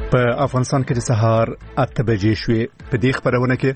په افغانستان کې د سهار 8 بجې شوې. په دې خبرونه کې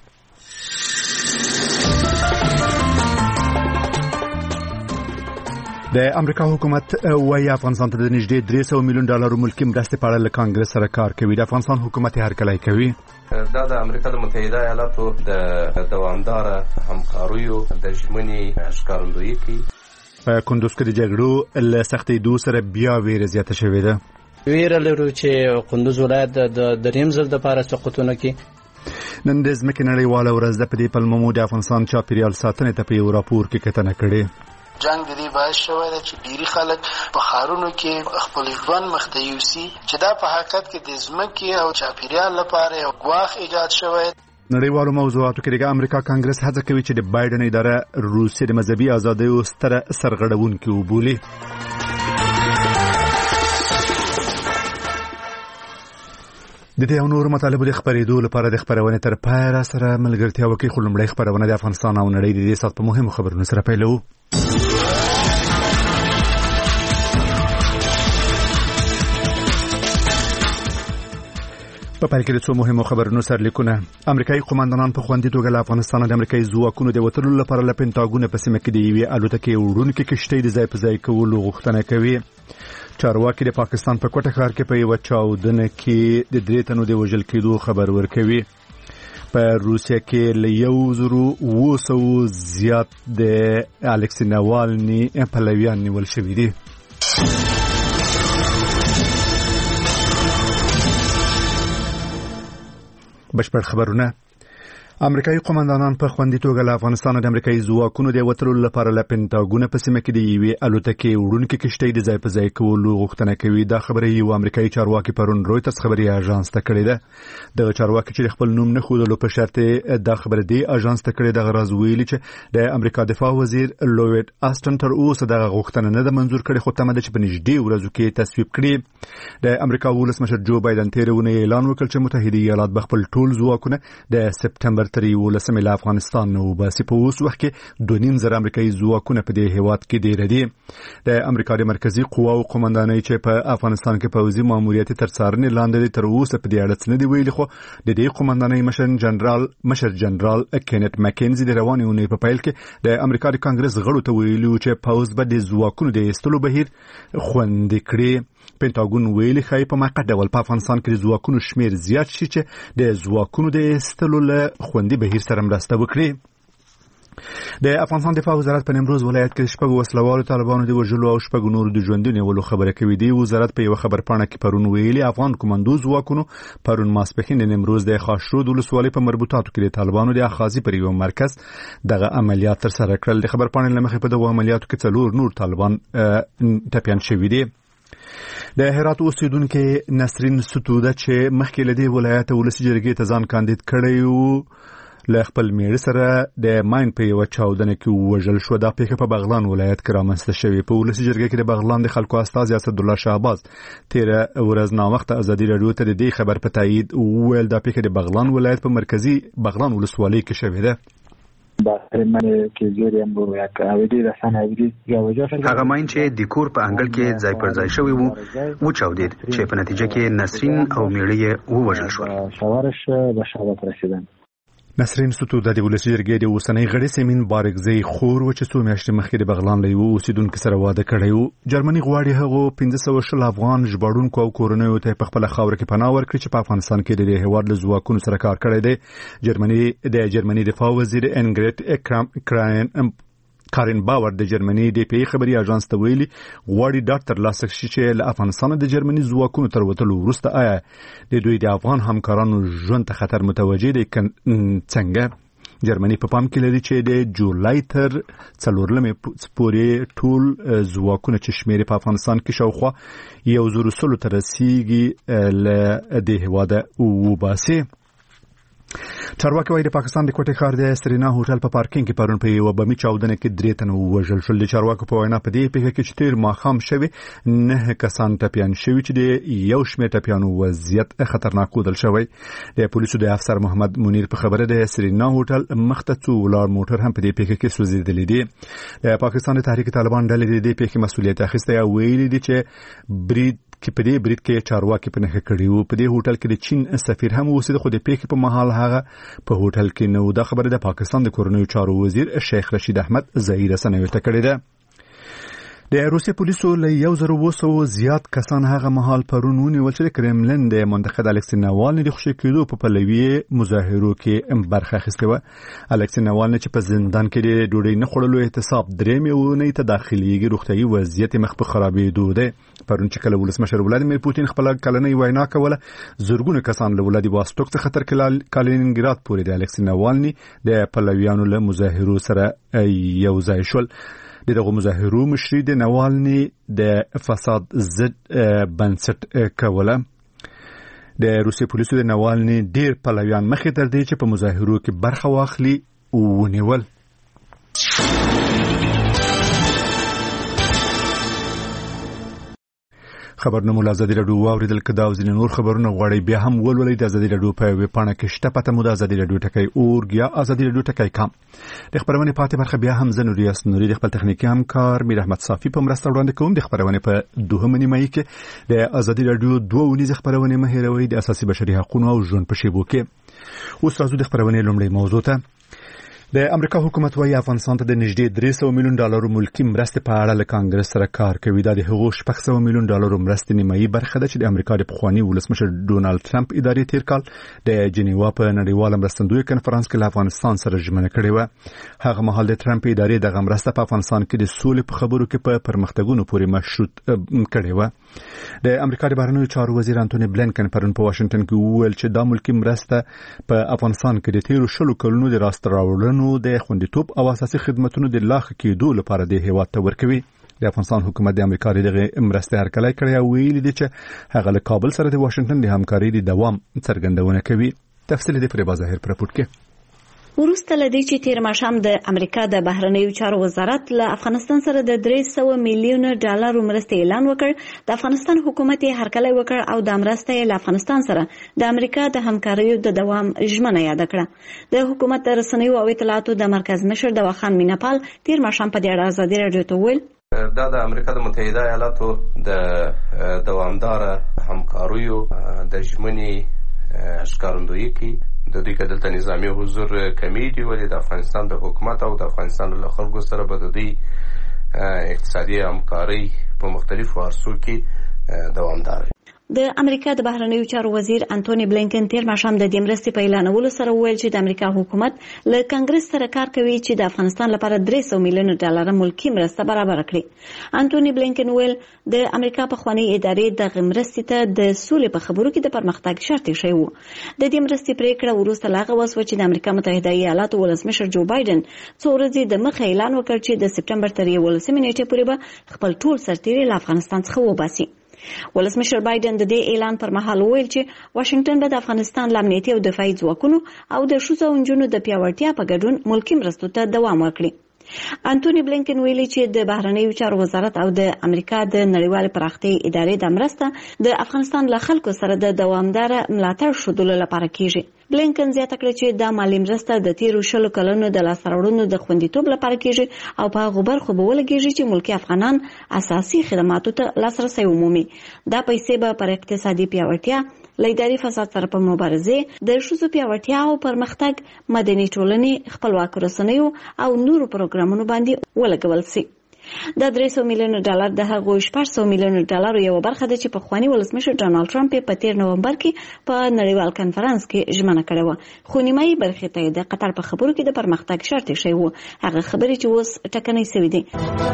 د امریکا حکومت وايي افغانستان ته د نږدې $300 میلیون ملکي مرستې په اړه له کانګرس سره کار کوي. د افغانستان حکومت هرکلی کوي. دا د امریکا د متحده ایالاتو د دوامداره همکاریو د ژمنې ښکارندویي کوي. په کندوز کې د جګړو له سختېدو سره بیا ویره زیاته شوې ده. ویره لرو چې کندوز ولایت د دریم ځل دپاره سقوطونه کوي. نن د ځمکې نړیواله ورځ ده. په دې پلمه مو د افغانستان چاپیریال ساتنې ته په یو راپور کې کتنه کړې. جنگ د دې باعث شوی دی چې ډېری خلک په ښارونو کې خپل ژوند مخته یوسي، چې دا په حقیقت کې د ځمکې او چاپیریال لپاره یو ګواښ ایجاد شوی. نړیوالو موضوعاتو کې د امریکا کانګرس هڅه کوي چې د بایدن اداره روسیې د مذهبي ازادیو ستره سرغړونکې وبولي. د دې او نور مطالبو د خبرېدو لپاره د خبرونې تر پای را سره ملګرتیا وکړي. خو لومړی خبرونه د افغانستان او نړۍ د دې سات په مهمو خبرونو سره پیلوو. په پای کې د څو مهمو خبرونو سرلیکونه. امریکایي قوماندانان په خوندي توګه له افغانستان د امریکایي ځواکونو د وتلو لپاره له پینټاګون په سیمه کې د یوې الوتکې وړونکې کشتۍ د ځای په ځای کولو غوښتنه کوي. چارواکي د پاکستان په کوټه ښار کې په یوه چاودنه کې د 3 تنو د وژل کېدو خبر ورکوي. په روسیه کې له 1,200 زیات د الکسی ناوالني پلویان نیول شوي دي. بشپړ خبرونه. امریکایي قوماندانان په خوندي توګه له افغانستان د امریکایي ځواکونو د وتلو لپاره له پینټاګون په سیمه کې د یوې الوتکې وړونکې کشتۍ د ځای په ځای کولو غوښتنه کوي. دا خبره یو امریکایي چارواکي پرون رویټرز خبري اژانس ته کړې ده. د چارواکي چې خپل نوم نه ښودلو په شرط دا خبره دی اژانس ته کړې. د غرض ویلي چې د امریکا دفاع وزیر لوید آستن تر اوسه د غوښتنه نه ده منزور کړې، خو تمه ده چې په نږدې ورځو کې تصویب کړي. د امریکا ولسمشر جو بایدن تیرونه اعلان وکړ چې متحده ایالات به خپل ټول ځواکونه د سپتمبر تر 11 له افغانستان نو باسي. په اوس وخت کې 2.5 امریکایي ځواکونه په دې هیواد کې ډیر دي. د امریکا د مرکزی قواو قومندانۍ چې په افغانستان کې پوځي ماموریت تر څارنې لاندې تر اوسه په دې اړه څه نه دی ویلي، خو د دې قومندانۍ مشر جنرال کینټ مکینزي د روانې اونۍ په پیل کې د امریکا د کانګرس غړو ته ویلي چې پوځ به د ځواکونو د ایستلو بهیر خوندي کړي. پینټاګون ویلي خای په موقت ډول په افغانستان کې د ځواکونو شمیر زیات شي چې د ځواکونو د ایستلو له خوندي بهیر سره مرسته وکړي. د افغانستان دفاع وزارت په نیمروز ولایت کې شپږ وسلوالو طالبانو د وژلو او شپږ نورو د ژوندي نیولو خبره کوي. دی وزارت په یو خبرپاڼه کې پرون ویلي افغان کمانډو ځواکونو پرون ماسپښین د نیمروز د خاشرود ولسوالۍ په مربوطاتو کې د طالبانو د اخاذي پر یو مرکز دغه عملیات تر سره کړل. د خبرپاڼې له مخې په دغه عملیاتو کې 4 نور طالبان ټپیان شوي دي. د هرات اوسیدونکو نسرین ستوده چې مخکې له دې ولایت ولسی جرګې ته ځان کاندید کړی و له خپل میړه سره د ماین په یو چاودنه کې وژل شو. دا پیښه په بغلان ولایت کې رامنځته شوې. په ولسی جرګې کې د بغلان د خلکو استازي اسدالله شهباز 13 ورځ ناوخته ازادي رادیو ته د دې خبر په تایید ویل دا پیښه د بغلان ولایت په مرکزی بغلان ولسوالۍ کې شوې ده. هغه ماین چې د کور په انګل کې ځای پر ځای شوی وو چاودید چې په نتیجه کې نسرین او میړه یې ووژل شول. نسرین ستوده د ولسی جرګې د اوسنۍ غړي سیمین بارګزی خور و چې څو میاشتې مخکې د بغلان له یو اوسیدونکو سره واده کړی و. جرمني غواړي هغه 1500 افغان ژباړونکو او کورنیو ته په خپل خاور کې پناه ورکړي چې په افغانستان کې د هیواد له ځواکونو سره کار کړی دی. جرمني دفاع وزیر انګریټ کارین باور د جرمني د پی خبري اژانس ته ویلي غواړي ډاکټر لاسک شي چې له افغانستان د جرمني ځواکونو تر وتلو وروسته آیا د دوی د افغان همکارانو ژوند ته خطر متوجه دي څنګه. جرمني په پام کې لري چې د جولای تر 4 پورې ټول ځواکونه چې شمیر په افغانستان کې شاوخوا 100 تر رسیدي له د هواده وباسي. چارواکي وايي د پاکستان د کوټه ښار د سرینا هوټل په پارکینګ کې پرون په یو بمي چاودنه کې 3 تنه وژل شول. د چارواکو په وینا په دې پیښه کې چې تیر ماخام شوی 9 کسان ټپیان شوی چې د یو شمېر ټپیانو وضعیت خطرناک ودل شوی. د پولیسو د افسر محمد منیر په خبره د سرینا هوټل مخته څو ولار موټر هم په دې پیښه کې سوځیدلې دي. د پاکستان د تحریک طالبان ډلې د دې پیښې مسؤلیت اخیسته او ویلي دي چې برید کې په دې برید کې چارواکي په نخښه کړي وو. په دې هوټل کې د چین سفیر هم اوسېده، خو د پیښې په مهال هغه په هوټل کې نه و. دا خبره د پاکستان د کورنیو چارو وزیر شیخ رشید احمد ظاهري رسنیو ته کړې ده. د روسیې پولیسو له 1200 زیات کسان هغه مهال پرون ونیول چې د کرملن د منتقد الکسی ناوالني د خوشي کېدو په پلوي مظاهرو کې برخه اخیستې وه. الکسی ناوالني چې په زندان کې د ډوډۍ نه خوړلو احتساب درېمې اونۍ ته داخليږي، روغتیايي وضعیت مخ په خرابېدو دی. پرون چې کله ولسمشر ولادیمیر پوتین خپل کلنۍ وینا کوله، زرګونه کسان له ولادیواستوک څخه تر کالینینګراد پورې د الکسی ناوالني د پلویانو له مظاهرو سره یو ځای شول. دغه مظاهرو مشري د ناوالني د فساد ضد بنسټ کوله. د روسیې پولیسو د ناوالني ډیر پلویان مخې تر دې چې په مظاهرو کې برخه واخلي ونیول. خبرونه مو ازادي رادیو واوریدل. کدا او ځینې نور خبرونه غواړي بیا هم ولولئ د ازادي رادیو په ویب پاڼه کې شته. پته مو د ازادي رادیو ټکی اورګ یا ازادي رادیو ټکی کام. د خبرونه پاتې برخه بیا هم زه نوریاس نوري د خپل تخنیکی همکار میر احمد صافی په مرسته وړاندې کوم. د خبرونه په دوهمه نیمه کې د ازادي رادیو 2 ونیزه خبرونه مهیروي د اساسي بشري حقوقو او ژوند په شیبو کې. اوس راځو د خبرونه لومړی موضوع ته. د امریکا حکومت وايي افغانستان ته د نږدې $300 میلیون ملکی مرستې په اړه له کانګرس سره کار کوي. دا د هغو $600 میلیون مرستې نیمایي برخه ده چې د امریکا د پخوانی ولسمشر ډونالد ټرمپ ادارې تیر کال د جنیوا په نړیواله مرستندوی کنفرانس کې له افغانستان سره ژمنه کړې و. هغه مهال د ټرمپ ادارې د مرسته په افغانستان کې د سولې په خبرو کې په پرمختګونو پورې مشروط کړې و. د امریکا د بهرنیو چارو وزیر انټونی بلینکن پرون په واشنگټن کې وویل چې دا ملکی مرسته په افغانستان کې د تیرو 10 کلونو د راست راوړنو د خوندیتوب او اساسي خدماتو د لاخ کېدو لپاره د هیواد ته ورکوي. د افغانستان حکومت د امریکا دغه مرستې هرکلی کړی او ویلي دی چې هغه له کابل سره د واشنگټن د همکارۍ د دوام څرګندونه کوي. تفصیل د فریبا ظاهر پر راپورټ کې. وروسته لدی چې تیر ماښام د امریکا د بهرنیو چارو وزارت له افغانستان سره د $300 میلیون مرستې اعلان وکړ، د افغانستان حکومت یې هرکلی وکړ او د مرستې له افغانستان سره د امریکا د همکاریو د دوام ژمنه یاد کړه. د حکومت د رسنیو او اطلاعاتو د مرکز مشر دواخان میناپال تیر ماښام په دې اړه ازادي رادیو ته وویل دا د امریکا د متحده ایالاتو د دوامداره همکاریو د ژمنې ښکارندویي کوي. د دې کې دلته نظامی حضور کمیټي ولې د افغانستان د حکومت او د افغانستان له خلکو سره به د دې اقتصادي همکارۍ په مختلفو عرصو کې دوامدار. د امریکا د بهرنیو چارو وزیر انټونی بلینکن تیر ماښام د دې مرستې په اعلانولو سره وویل چې د امریکا حکومت له کانګرس سره کار کوي چې د افغانستان لپاره $300 میلیون ملکی مرسته برابر کړي. انټونی بلینکن ویل د امریکا پخوانی ادارې د مرستې ته د سولې په خبرو کې د پرمختګ شرط شوی وو. د دې مرستې پریکړه وروسته لاغه وسوه چې د امریکا متحده ایالاتو ولسمشر جو بایدن څو ورځې د مخه اعلان وکړ چې د سپټمبر تر 11 نیټې پورې به خپل ټول سرتیري له افغانستان څخه وباسي. ولسمشر بایدن د دې اعلان پر مهال ویل چې واشنگټن به د افغانستان له امنیتي او دفاعي ځواکونو او د ښځو او نجونو د پیاوړتیا په ګډون ملکی مرستو ته دوام ورکړي. انټونی بلینکن ویلي چې د بهرنیو چارو وزارت او د امریکا د نړیوال پراختیا ادارې د مرسته د افغانستان له خلکو سره د دوامدار ملاتړ شودلو لپاره کیږي. بلینکن زیاته کړه چې د مالی مرسته د تیرو 10 کلونو د لاسته راوړنو د خوندیتوب لپاره کیږي او په هغه برخو به ولګیږي چې ملکی افغانان اساسي خدماتو ته لاسرسي ومومي. دا پیسې به پر اقتصادي پیاوړتیا، لیداري فساد سره په مبارزه، د ښځو پیاوړتیا او پرمختګ، مدني ټولنې، خپلواک رسنیو او نورو پروګرامونو باندې ولګول شي. د $300 میلیون د هغو $600 میلیون یو برخه ده چې پخوانی ولسمشر ډونالد ټرمپ په 13 نومبر کې په نړیوال کنفرانس کې ژمنه کړې و. خو نیمایي برخه ته د قطر په خبرو کې د پرمختګ شرط شوی و، هغه خبرې چې اوس ټکنۍ شوې دي.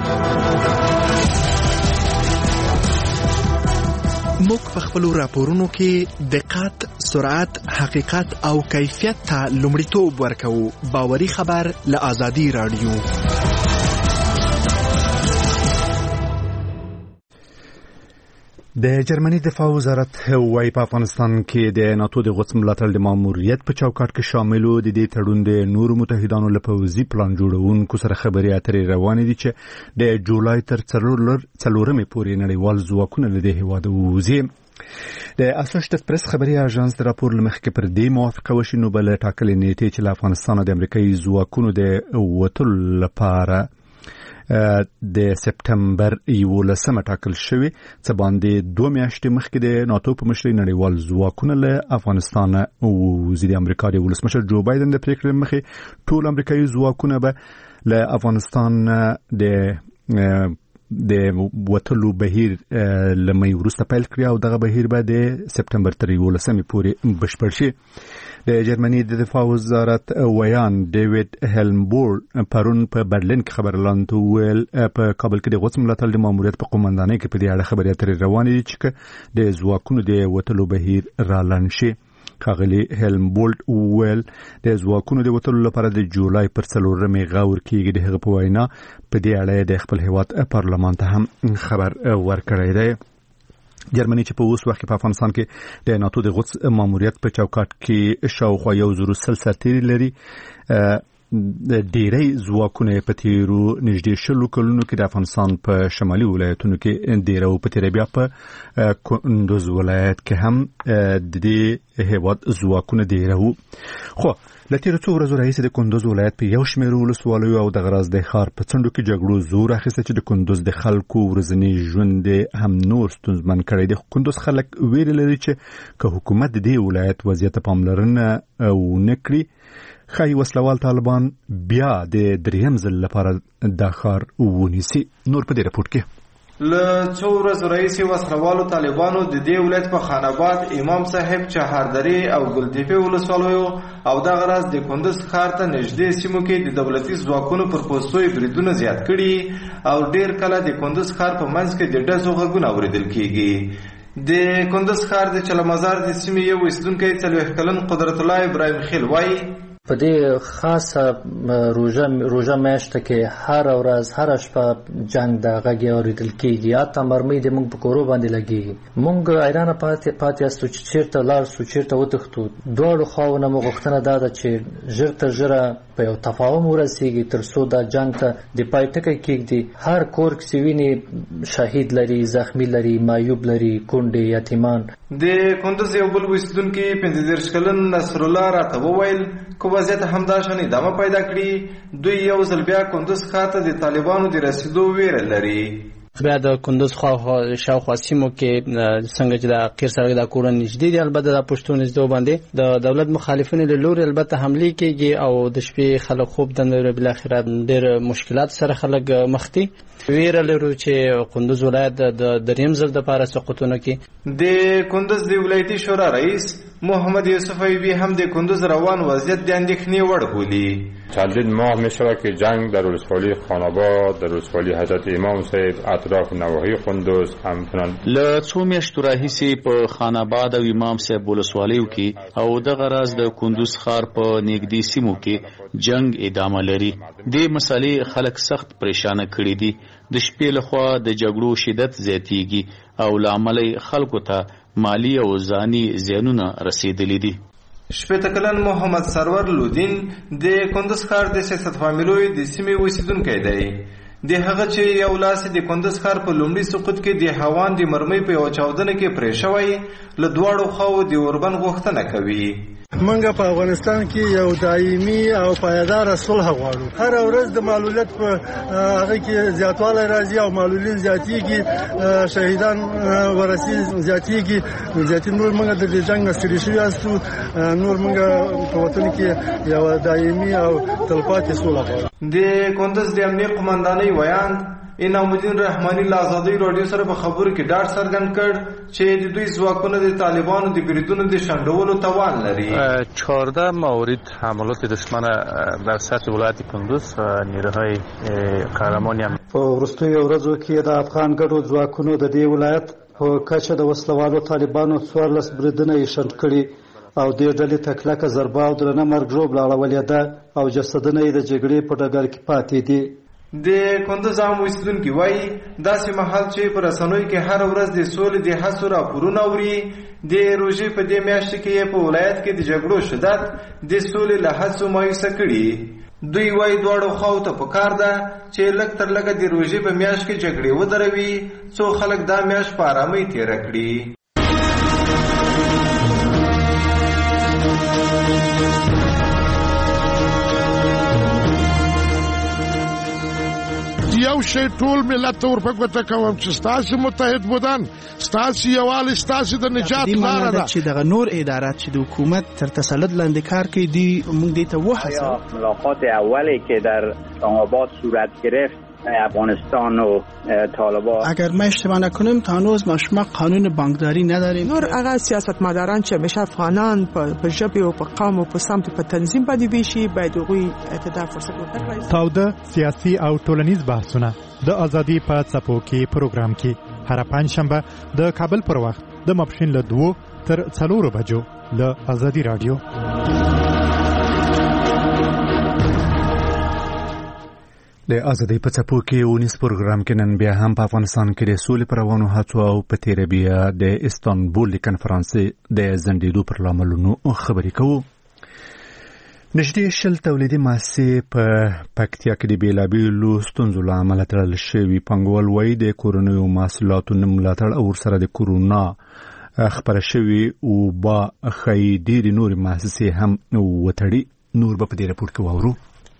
موږ په خپلو راپورونو کې دقت، سرعت، حقیقت او کیفیت ته لومړیتوب ورکوو. باوري خبر له ازادي رادیو. د جرمني دفاع وزارت وايي په افغانستان کې د ناتو د غوڅ ملاتړ د ماموریت په چوکاټ کې شامل دي. د تړون د نورو متحدانو له پوځي پلان جوړونکو سره خبرې اترې روانې دي چې د جولای تر 4 پورې نړیوال ځواکونه له دې هیواده ووځي. د اسوسییټډ پریس خبري اژانس د راپور لمخکې پر دې موافقه وشي نو بل ټاکلې نیټه چې له افغانستان د امریکایي ځواکونو د وټل لپاره د سپټمبر 11 ټاکل شوی چې باندې 2 میاشتې مخکې د ناتو په مشرۍ نړیوال ځواکونه له افغانستان او د امریکا د ولسمشر جو بایدن د پریکړې مخې ټول امریکایي ځواکونه به له افغانستان د وټلو بهیر لمې ورسته پیل کړی او دغه بهیر به د سپټمبر 11 پورې بشپړ شي. د جرمني د دفاع وزارت ویان ډیوډ هلمبورډ پرون په برلین کې خبر لاندې ویل په کابل کې د غوڅ ملاتړ د ماموریت په قومندانۍ کې په دې اړه خبرې اترې روانې دي چې د ځواکونو د وټلو بهیر رالن شي. ښاغلي هلمبورډ ویل د ځواکونو د وټلو لپاره د جولای پر 4 غور کېږي. د هغه په وینا په دې اړه د خپل هیواد پارلمان ته هم خبر ورکړی دی. جرمني چې په اوس وخت کې په افغانستان کې د ناتو د غوڅ ماموریت په چوکاټ کې شاوخوا 100 سرتیري لري، ډېری ځواکونه په تیرو نږدې 20 کلونو کې د افغانستان په شمالي ولایتونو کې ډېره او په تیر بیا په کندوز ولایت کې هم د دې هیواد ځواکونه ډېره وو. خو لتیر څو ورځې راهیسې د کندوز ولایت په یو شمېر ولسوالیو او د غراز د ښار په څنډو کې جګړو زور اخیسته چې د کندوز د خلکو ورځنی ژوند هم نور ستونزمن کړی دی. کندوز خلک ویره لري چې که حکومت د دې ولایت وضعیت پاملرنه ونه کړي ښایي وسلوال طالبان بیا د دریم ځل لپاره دا ښار ونیسي. نور په دې رپورټ کې له څو ورځو راهیسې وسلوالو طالبانو د دې ولایت په خان آباد، امام صاحب، چهاردرې او ګلتیپې ولسوالیو او دغه راز د کندوز ښار ته نږدې سیمو کې د دولتي ځواکونو پر پوستو بریدونه زیات کړي او ډېر کله د کندوز ښار په منځ کې د ډزو غږونه اورېدل کېږي. د کندوز ښار د چلمزار د سیمې یو اوسېدونکی 40 کلن قدرت الله ابراهیم خیل وایي په دې خاصه روژه میاشته کې هر ورځ هر شپه جنگ د غږ اورېدل کېږي، یا مرمۍ د موږ په کورو باندې لګېږي. موږ حیرانه پاتې یاستو چې چېرته لاړ شو، چېرته وتښتو. دواړو خواوو نه مو غوښتنه دا ده چې ژر تر ژره په یو تفاهم ورسېږي تر څو دا جنگ ته د پای ټکی کېږدي. هر کور کې وینې شهید لري، زخمی لري، معیوب لري، کونډې، یتیمان. د کندوز یو بل اوسېدونکي 15 کلن نصر الله راته وویل که وضعیت همداشان ادامه پیدا کړي دوی یو ځل بیا کندوز ښار ته د طالبانو د رسیدو ویره لري. بیا د کندوز شاوخوا سیمو کې څنګه چې د قیر سړک د کورن نږدې دي، البته د پښتون نږدې باندې د دولت مخالفینو له لوري البته حمله کېږي او د شپې خلک خوب د بل اخر ډېر مشکلات سره خلک مخ دي. ویره لرو چې کندوز ولایت د دریم ځل د پاره سقوطونه کې د کندوز د ولایتي شورا رئیس محمد یوسف ایوبی هم د کندوز روان وضعیت د اندېښنې وړ بولي. چندین ماه می شود که جنگ در ولسوالی خان آباد، در ولسوالی حضرت امام صاحب، اطراف نواحی کندوز همچنان له څو میاشتو راهیسې په خان آباد او امام صاحب ولسوالیو کې او دغه راز د کندوز ښار په نږدې سیمو کې جنگ ادامه لري. دې مسالې خلک سخت پریشانه کړي دي. د شپې لخوا د جګړو شدت زیاتیږي او لامل خلکو ته مالی او ځاني زیانونه رسیدلي دي. 80 کلن محمد سرور لودین د کندوز ښار د سیاست فامیلوی د سیمې اوسېدونکی دی. د هغه چې یو لاس د کندوز ښار په لومړي سقوط کې د هوان د مرمۍ په یو چاودنه کې پرې شوی، له دواړو خواو د اوربند غوښتنه کوي. منګه په افغانستان کې یو دایمي او پایدار صلح غواړو. هر ورځ د معلولیت په هغه کې زیاتوالی راځي او معلولین زیاتېږي، شهیدان ورسي زیاتېږي. نور منګه د دې جنګ نه ستړي شوي یاستو. نور منګه په وطن کې یو دایمي او تلپاتې صلح غواړو. د کندوز د امنیت قومندانۍ ویان انعام الدین رحماني له ازادۍ راډیو سره په خبرو کې ډاډ څرګند کړ چې د دوی ځواکونه د طالبانو د بریدونو د شنډولو توان لري. 14 مورد حملات دشمن در سطح ولایت کندوز نیروهای قهرمانی هم په وروستیو ورځو کې د افغان ګډو ځواکونو د دې ولایت په کچه د وسلوالو طالبانو 14 بریدونه یې شنډ کړي او دې ډلې ته کلکه ضربه او درنه مرګ ژوبله اړولې ده او جسدونه یې د جګړې په ډګر کې پاتې دي. د کندوز عام اوسېدونکي وایي داسې مهال چې په رسنیو کې هر ورځ د سولې د هڅو راپورونه اوري، د روژې په دې میاشت کې په ولایت کې د جګړو شدت د سولې له هڅو مایوسه کړي. دوی وایي دواړو خواو ته پکار ده چې لږ تر لږه د روژې په میاشت کې جګړې ودروي څو خلک دا میاشت په آرامۍ تېره کړي. یو شی ټول ملت ته ورپګوته کوم چې ستاسو متحد بودن ستاسو یووالی ستاسو د نجات لاره ده چې دغه نور ادارات چې د حکومت تر تسلط لاندې کار کوي دی موږ دې ته وهڅوو. ملاقات اولی که در اسلام آباد صورت گرفت افغانستان و طالبان، اگر ما اشتباه نکنیم تا هنوز ما قانون بانکداری نداریم. نور هغه سیاستمداران چې همیشه افغانان په ژبه او په قوم او په سمت په تنظیم باندې ویشي باید هغوی ته فرصت ورکړي. تاوده سیاسي او ټولنیز بحثونه د ازادي په څپو کې پروګرام کې هر پنځشنبه د کابل پر وخت د ماپښین له 2 تر 4 بجو له ازادي رادیو. د ازادۍ په څپو کې ونیس پروګرام کې نن بیا هم په افغانستان کې د سولې پر روانو هڅو او په تیره بیا د استانبول د کنفرانس د ځنډېدو پر لاملونو خبرې کوو. نږدې 10 تولیدي مؤسسې په پکتیا کې د بېلابېلو ستونزو له امله تړل شوي. پانګوال وایي د کورنیو محصولاتو نه ملاتړ او ورسره د کورونا خپره شوي وبا ښایي ډېرې نورې مؤسسې هم وتړي. نور به په دې راپور کې واورو.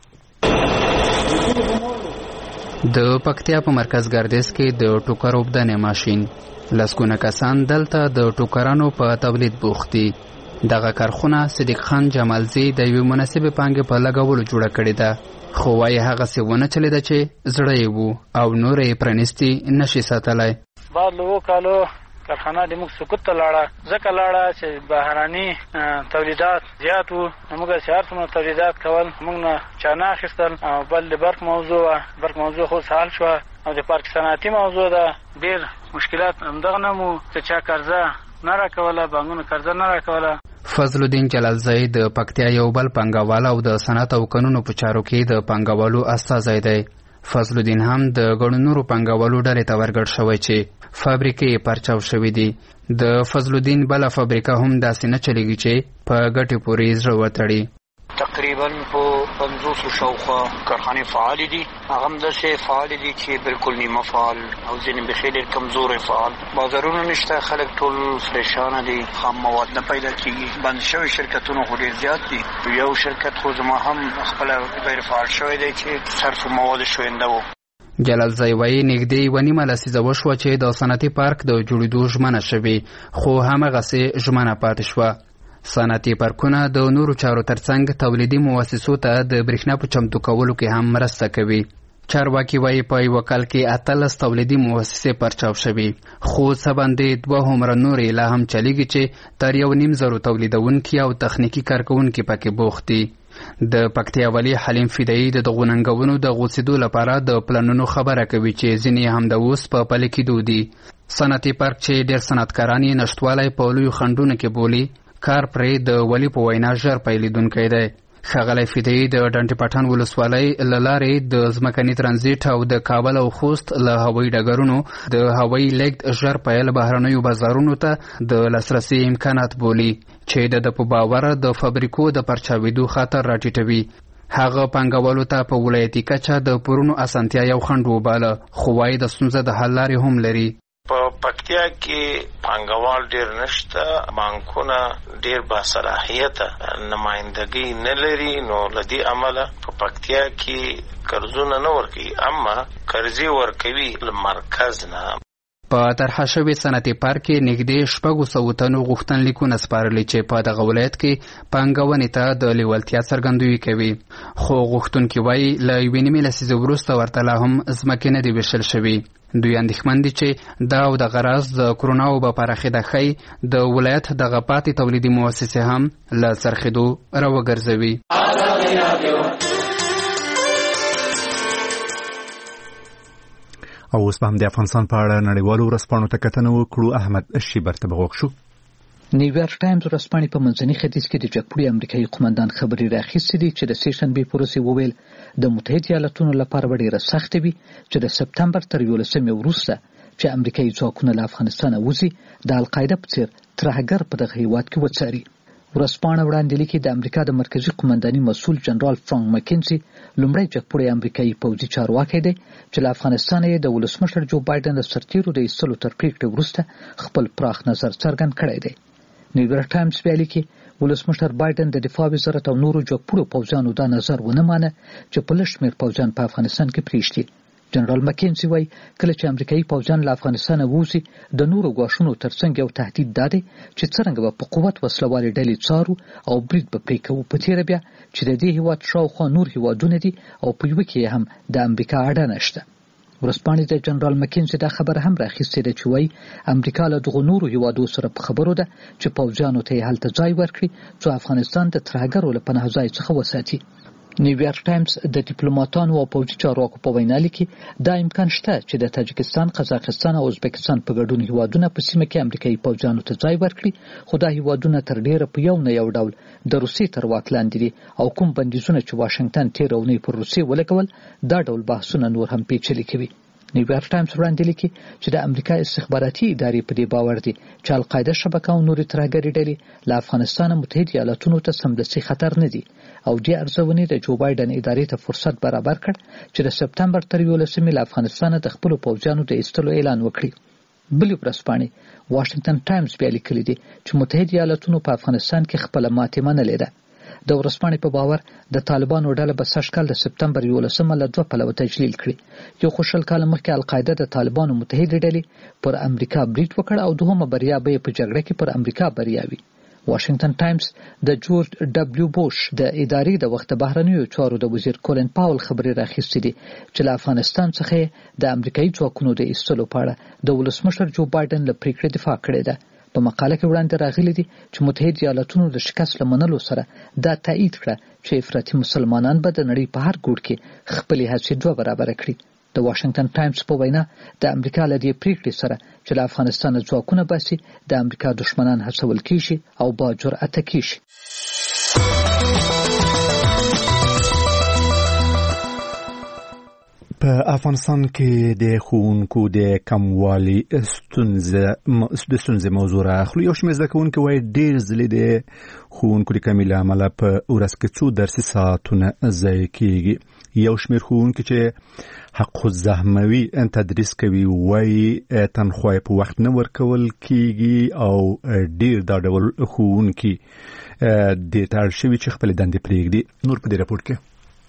د پکتیا په مرکز ګردیز کې د ټوکر اوبدنې ماشین لسګونه کسان دلته د ټوکرانو په تولید بوخت دي. دغه کارخونه صدیق خان جمالزی د یوې مناسبې پانګې په لګولو جوړه کړې ده، خو وایي هغسې ونه چلېده چې زړه یې وو او نور یې پرانیستي نشي ساتلی. بعد له 2 کالو کارخانه د موږ سقوط ته لاړه، ځکه لاړه چې بهراني تولیدات زیات وو. موږ چې هر څومره تولیدات کول موږ نه چا نه اخیستل. او بل د برق موضوع وه، برق موضوع خو حل شوه. او د پارک صنعتي موضوع ده، ډېر مشکلات همدغه نه مو چې چا قرضه نه راکوله، بانکونو قرضه نه راکوله. فضل الدین جلالزی د پکتیا یو بل پانګوال او د صنعت او قانونو په چارو کې د پانګوالو استازی دی. فضل الدین هم د ګڼو نورو پانګوالو ډلې ته ورګډ شوی چې فابریکې پرچاو شوې دي. د فضل الدین بله فابریکه هم داسې نه چلیږي چې په ګټې پورې زړه وتړي. تقریبا په 50 شاوخوا کارخانې فعالې دي، هغه هم داسې فعالې دي چې بالکل نیمه فعال او ځینې بیخي ډېر کمزورې فعال. بازارونه نشته، خلک ټول پریشانه دي، خام مواد نه پیدا کېږي. بند شوي شرکتونه خو ډېر زیات دي. یو شرکت خو زما هم خپله غیر فعال شوی دی چې صرف مواد شوینده و. جلالزی وایي نږدې 1.5 لسیزه وشوه چې د صنعتي پارک د جوړېدو ژمنه شوې، خو هماغسې ژمنه پاتې شوه. صنعتي پارکونه د نورو چارو ترڅنګ تولیدي مؤسسو ته د برېښنا په چمتو کولو کې هم مرسته کوي. چارواکي وایي په یوه کال کې 18 تولیدي مؤسسې پرچاو شوي، خو څه باندې 2 هومره نورې لا هم چلیږي چې تر 1.5 تولیدونکي او تخنیکي کارکوونکي پکې بوخت دي. د پکتیا والی حلیم فدایي د دغو ننګونو د غوڅېدو لپاره د پلانونو خبره کوي چې ځینې هم د اوس په پلي کېدو دي. صنعتي پارک چې ډېر صنعتکاران یې نشتوالی په لویو خنډونو کې بولي، کار پرې د ولی په وینا ژر پیلېدونکی دی. ښاغلی فدایي د ډنډ پټان ولسوالۍ له لارې د ځمکني ترانزیټ او د کابل او خوست له هوایي ډګرونو د هوایي لیږد ژر پیل بهرنیو بازارونو ته د لاسرسي امکانات بولي چې د په باور د فابریکو د پرچاوېدو خطر راټیټوي. هغه پانګوالو ته په ولایتي کچه د پورونو اسانتیا یو خنډ وباله، خو وایي د ستونزه د حل لارې هم لري. په پکتیا کې پانګوال ډېر نشته، بانکونه ډېر باصلاحیته نمایندګي نه لري، نو له دې امله په پکتیا کې قرضونه نه ورکوي، اما قرضې ورکوي له مرکز نه. په طرحه شوي صنعتي پارک کې نږدې 600 تنو غوښتنلیکونه سپارلي چې په دغه ولایت کې پانګونې ته د لیوالتیا څرګندوي کوي، خو غوښتونکي وایي له 1.5 لسیزې وروسته ورته لا هم ځمکې نه دي ویشل شوي. دوی اندېښمن دي چې دا او د غراض د کرونا وبا پراخېده ښایي د ولایت دغه پاتې تولیدي مؤسسې هم له څرخېدو راوګرځوي. او اوس به هم د افغانستان په اړه نړیوالو ورځپاڼو ته کتنه وکړو. احمد شیبر ته به غوږ شو. نیویارک ټایمز ورځپاڼې په منځني ختیځ کې د جګپوړي امریکایي قومندان خبرې راخیستې دي چې د سې شنبې په ورځ وویل د متحده ایالاتونو لپاره به ډېره سخته وي چې د سپتمبر تر 11 وروسته چې امریکایي ځواکونه له افغانستانه وځي د القاعده په څېر ترهګر په دغه هېواد کې وڅاري. ورځپاڼه وړاندې لیکي د امریکا د مرکزي قومنداني مسؤل جنرال فرانک مکینزي لومړی جګپوړی امریکایي پوځي چارواکی دی چې له افغانستانه یې د ولسمشر جو بایدن د سرتیرو د ایستلو تر پرېکړې وروسته خپل پراخ نظر څرګند کړی دی. نیویارک ټایمز بیا لیکي ولسمشر بایدن د دفاع وزارت او نورو جګپوړو پوځیانو دا نظر ونه مانه چې په لږ شمېر پوځیان په افغانستان کې پرېږدي. جنرال مکینزي وایي کله چې امریکایي پوځیان له افغانستانه ووځي د نورو ګواښونو ترڅنګ یو تهدید دا دی چې څرنګه به په قوت وسلوالې ډلې څارو او برید به پرې کوو. په تېره بیا چې د دې هېواد شاوخوا نور هېوادونه دي او په یوه کې هم د امریکا اډه نشته. ورځپاڼې د جنرال مکینزي دا خبره هم راخیستې ده چې وایي امریکا له دغو نورو هېوادو سره په خبرو ده چې پوځیانو ته یې هلته ځای ورکړي څو افغانستان د ترهګرو له پناه ځای څخه وساتي. نیویارک ټایمز د ډیپلوماټانو او پوځي چارواکو په وینا لیکي دا امکان شته چې د تاجکستان، قزاقستان او ازبکستان په ګډون هیوادونه په سیمه کې امریکایي پوځیانو ته ځای ورکړي، خو دا هیوادونه تر ډیره په یو نه یو ډول د روسیې تر واک لاندې دي او کوم بندیزونه چې واشنگټن تېره اونۍ پر روسیې ولګول دا ډول بحثونه نور هم پیچلي کوي. نیویارک ټایمز وړاندې لیکي چې د امریکا استخباراتي ادارې په دې باور دي چې القاعده شبکه او نورې ترهګرې ډلې له افغانستان متحد ایالاتونو ته سمدستي خطر نه دي او دې ارزونې د جو بایدن ادارې ته فرصت برابر کړ چې د سپتمبر تر 11 له افغانستان د خپل پوځیانو د ایستلو اعلان وکړي. بلې ورځپاڼې واشنگټن ټایمز بیا لیکلي دي چې متحد ایالاتونو په افغانستان کې خپله ماتې منلې ده. د ورځپاڼې په باور د طالبانو ډله به سږ کال د سپتمبر 11 له دوه پلوه تجلیل کړي. یو خو شل کاله مخکې القاعده د طالبانو متحدې ډلې پر امریکا برید وکړ او دوهمه بریا به په جګړه کې پر امریکا بریا وي. واشنگټن ټایمز د جورج ډبلیو بوش د ادارې د وخت بهرنیو چارو د وزیر کولن پاول خبرې راخیستې دي چې له افغانستان څخه د امریکایي ځواکونو د ایستلو په اړه د ولسمشر جو بایدن له پریکړې دفاع کړې ده. په مقاله کې وړاندې راغلي دي چې متحد ایالاتونو د شکست له منلو سره دا تایید کړه چې افراطي مسلمانان به د نړۍ په هر ګوټ کې خپلې هڅې دوه برابره کړي. د واشنگټن ټایمز په وینا د امریکا له دې پریکړې سره چې له افغانستان ځواکونه باسي د امریکا دښمنان هڅول کیږي او با جرأته کیږي. په افغانستان کې د ښوونکو د کموالي ستونزې موضوع راخلو. یو شمېر زده کوونکي وایي ډېر ځلې د ښوونکو د کمۍ له امله په ورځ کې څو درسي ساعتونه ضایع کېږي. یو شمېر ښوونکي چې حق الزحموي تدریس کوي وایي تنخواه په وخت نه ورکول کېږي او ډېر دا ډول ښوونکي دې ته اړ شوي چې خپلې دندې پرېږدي. نور په دې راپورټ کې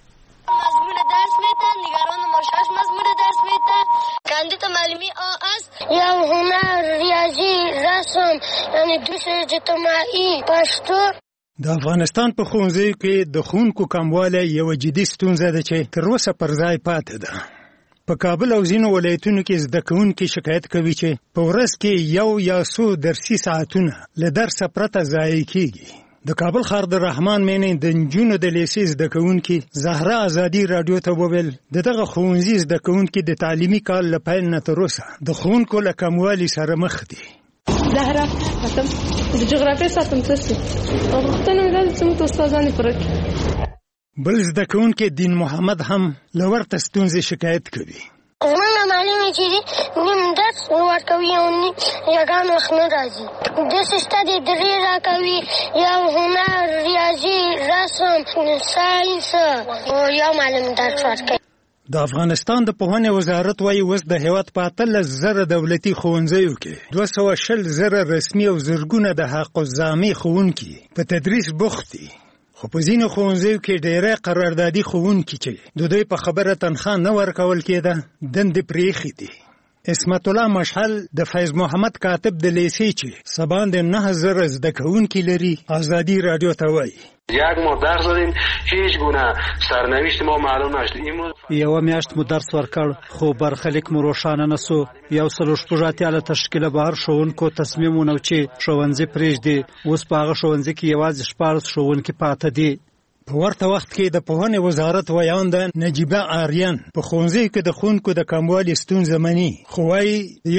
یا هنر، ریاضی، رسم، یعنی دوست اجتماعي، پښتو. د افغانستان په ښوونځیو کې د ښوونکو کموالی یوه جدي ستونزه ده چې تر اوسه پر ځای پاتې ده. په کابل او ځینو ولایتونو کې زده کوونکي شکایت کوي چې په ورځ کې یو یا څو درسي ساعتونه له درسه پرته ضایع کېږي. د کابل ښار د رحمان مینې د نجونو د لیسې زده کوونکي زهرا ازادي راډیو ته وویل د دغه ښوونځي زده کوونکي د تعلیمي کال له پیل نه تر اوسه د ښوونکو له کموالي سره مخ دي. زهرا مطلب د جغرافیې ساتم تاسو او وختونه مې د څومره استادانو پرکې بل زده کوونکي دین محمد هم له ورته ستونزې شکایت کوي. زمونږ معلمې چې نیم درس ورکوي او یګان وخت نه راځي. داسې شته دی درې راکوي، یو هنر، ریاضي، رسم، ساینس او یو معلم درس ورکوي. د افغانستان د پوهنې وزارت وایي اوس د هېواد په 18,000 دولتي ښوونځیو کې 220,000 رسمي او زرګونه د حق الزحمي ښوونکي په تدریس بوخت دي. خو په ځینو ښوونځیو کې ډېری قراردادي ښوونکي چې د دوی په خبره تنخواه نه ورکول کېده دندې پرېښې دي. اسمت الله مشعل د فیض محمد کاتب د لیسې چې سبان د 9,000 زده کوونکي لري ازادي راډیو ته وایي یک ما درس دادیم هیچ گونه سرنوشت ما معلوم نشد. یو میاشت مو درس ورکړ خو برخلیک مو روښانه نسو. 160 تشکیله بهر ښوونکو تصمیم ونیو چې ښوونځي پرېږدي. اوس په هغه ښوونځي کې یوازې 14 ښوونکي پاته دي. په ورته وخت کې د پوهنې وزارت ویانده نجیبه آریان په ښوونځیو کې د ښوونکو د کموالي ستونزه مني، خو وایي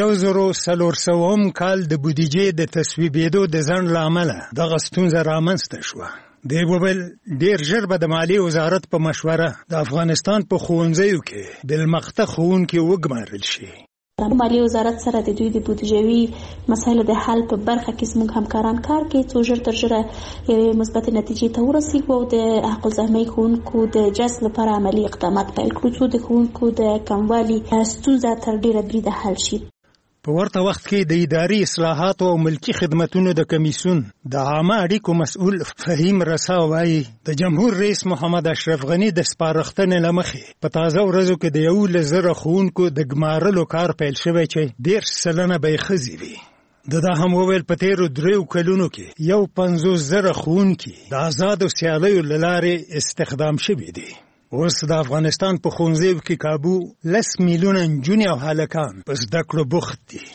1400 کال د بودیجې د تصویبېدو د ځنډ له امله دغه ستونزه رامنځته شوه. دی وویل ډېر ژر به د مالیې وزارت په مشوره د افغانستان په ښوونځیو کې بالمخته ښوونکي وګمارل شي. مالیې وزارت سره د دوی د بودیجوي مسایلو د حل په برخه کې زموږ همکاران کار کوي څو ژر تر ژره یوې مثبتې نتیجې ته ورسېږو او د حق الزحمي ښوونکو د جذب لپاره عملي اقدامات پیل کړو څو د ښوونکو د کموالي ستونزه تر ډېره بریده حل شي. په ورته وخت کې د اداري اصلاحاتو او ملکی خدمتونو د کمیسیون د عامه اړیکو مسؤل فهیم رسا وایي د جمهور رئیس محمد اشرف غنی د سپارښتنې له مخې په تازه ورځو کې د 11,000 ښوونکو د ګمارلو کار پیل شوی چې 10% به یې ښځې وي. دا هم وویل په تیرو 3 کلونو کې 50,000 ښوونکي د آزادو سیالیو له لارې استخدام شوي دي. اوس د افغانستان په ښوونځیو کې کابو 10 میلیونه نجونې او هلکان په زده کړو بوخت دي.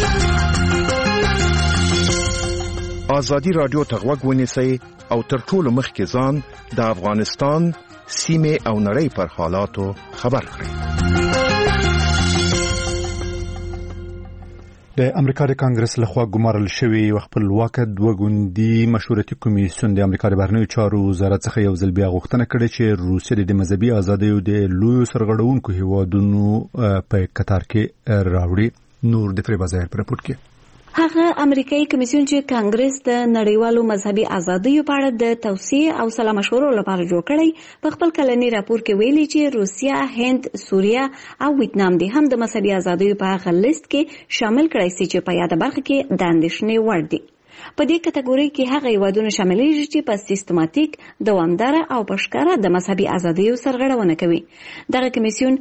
ازادي رادیو ته غوږ ونیسئ او تر ټولو مخکې ځان د افغانستان سیمې او نړۍ پر حالاتو خبر کړئ. د امریکا د کانګرس لخوا ګمارل شوی خپلواک دوه ګوندي مشورتي کمیسیون د امریکا د بهرنیو چارو وزارت څخه یو ځل بیا غوښتنه کړې چې روسیه د مذهبي ازادیو د لویو سرغړونکو هیوادونو په قطار کې راوړي. نور د فریبازایر پر راپورټ کې هغه امریکایي کمیسیون چې کانګرس د نړیوالو مذهبي ازادیو په اړه د توصیې او سلا مشورو لپاره جوړ کړی په خپل کلنی راپور کې ویلي چې روسیه، هند، سوریه او ویتنام د هم د مذهبي ازادیو په هغه لیست کې شامل کړای شي چې په یاده برخه کې د اندېښنې وړ دي. په دې کټګوري کې هغه هیوادونه شاملېږي چې په سیستماتیک، دوامداره او په ښکاره د مذهبي ازادیو سرغړونه کوي. دغه کمیسیون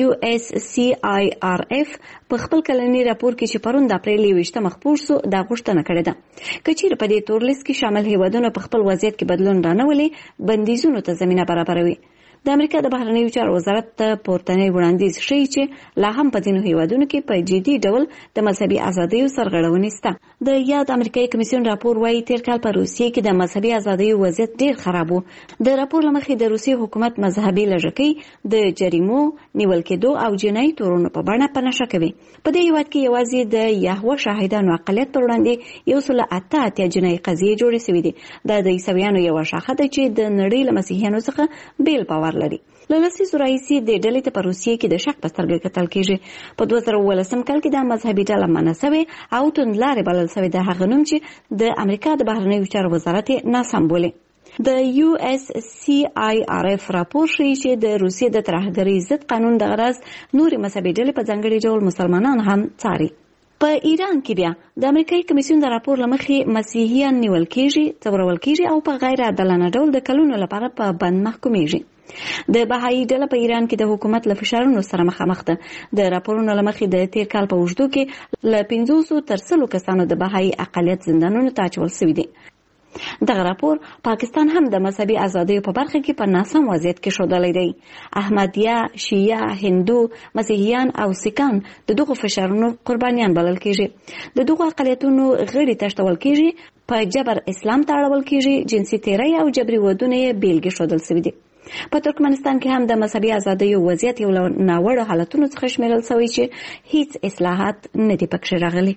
USCIRF په خپل کلنی راپور کې چې پرون د اپریل 20 خپور شو دا غوښتنه کړې ده چې چیرې په دې تور لیست کې شامل هیوادونه په خپل وضعیت کې بدلون رانهولي بندیزونو ته زمينه برابروي. د امریکا د بهرنیو چارو وزارت ته پورتنی وړاندیز ښیي چې لا هم په ځینو هیوادونو کې په جدي ډول د مذهبي ازادیو سرغړونې شته. د یاد امریکایي کمیسیون راپور وايي تیر کال په روسیې کې د مذهبي ازادیو وضعیت ډیر خراب و. د راپور لمخې د روسیې حکومت مذهبي لږکۍ د جریمو، نیول کېدو او جنایي تورونو په بڼه په نښه کوي. په دې هیواد کې یوازې د یهوه شاهدانو اقلیت پر وړاندې 188 جنایي قضیې جوړې شوې دي. دا د عیسویانو یو شاخه ده چې د نړۍ له مسیحیانو څخه بیل باور لري. له لسیزو راهیسې د ډلې ته په روسیې کې د شک په سترګه کتل کېږي. په 2018 کال کې د مذهبي ډله منع شوې او توندلارې بلل شوې د هغه نوم چې د امریکا د بهرنیو چارو وزارت ناسم بولي. د USCIRF راپور ښیي چې د روسیې د ترهګرۍ ضد قانون د غرض نورې مذهبي ډلې په ځانګړي ډول مسلمانان هم څاري. په ایران کې بیا د امریکایي کمیسیون د راپور لمخې مسیحیان نیول کېږي، ځورول کېږي او په غیر عادلانه ډول د کلونو لپاره په بند محکومیږي. د بهایي ډله په ایران کې د حکومت له فشارونو سره مخامخ ده. د راپورونو لمخې د تیر کال په اوږدو کې له 500 تر 100 کسانو د بهایي اقلیت زندانونو ته اچول شوي دي. دغه راپور پاکستان هم د مذهبي ازادیو په برخه کې په ناسم وضعیت کې ښودلی دی. احمدیه، شیعه، هندو، مسیحیان او سیکان د دغو فشارونو قربانیان بلل کېږي. د دغو اقلیتونو غړي تښتول کېږي، په جبر اسلام ته اړول کېږي، جنسي تیری او جبري ودونه یې بیلګې ښودل شوي دي. په ترکمنستان کې هم د مذهبي ازادیو وضعیت یو له ناوړه حالتونو څخه شمیرل شوی چې هیڅ اصلاحات نه دي پکې راغلي.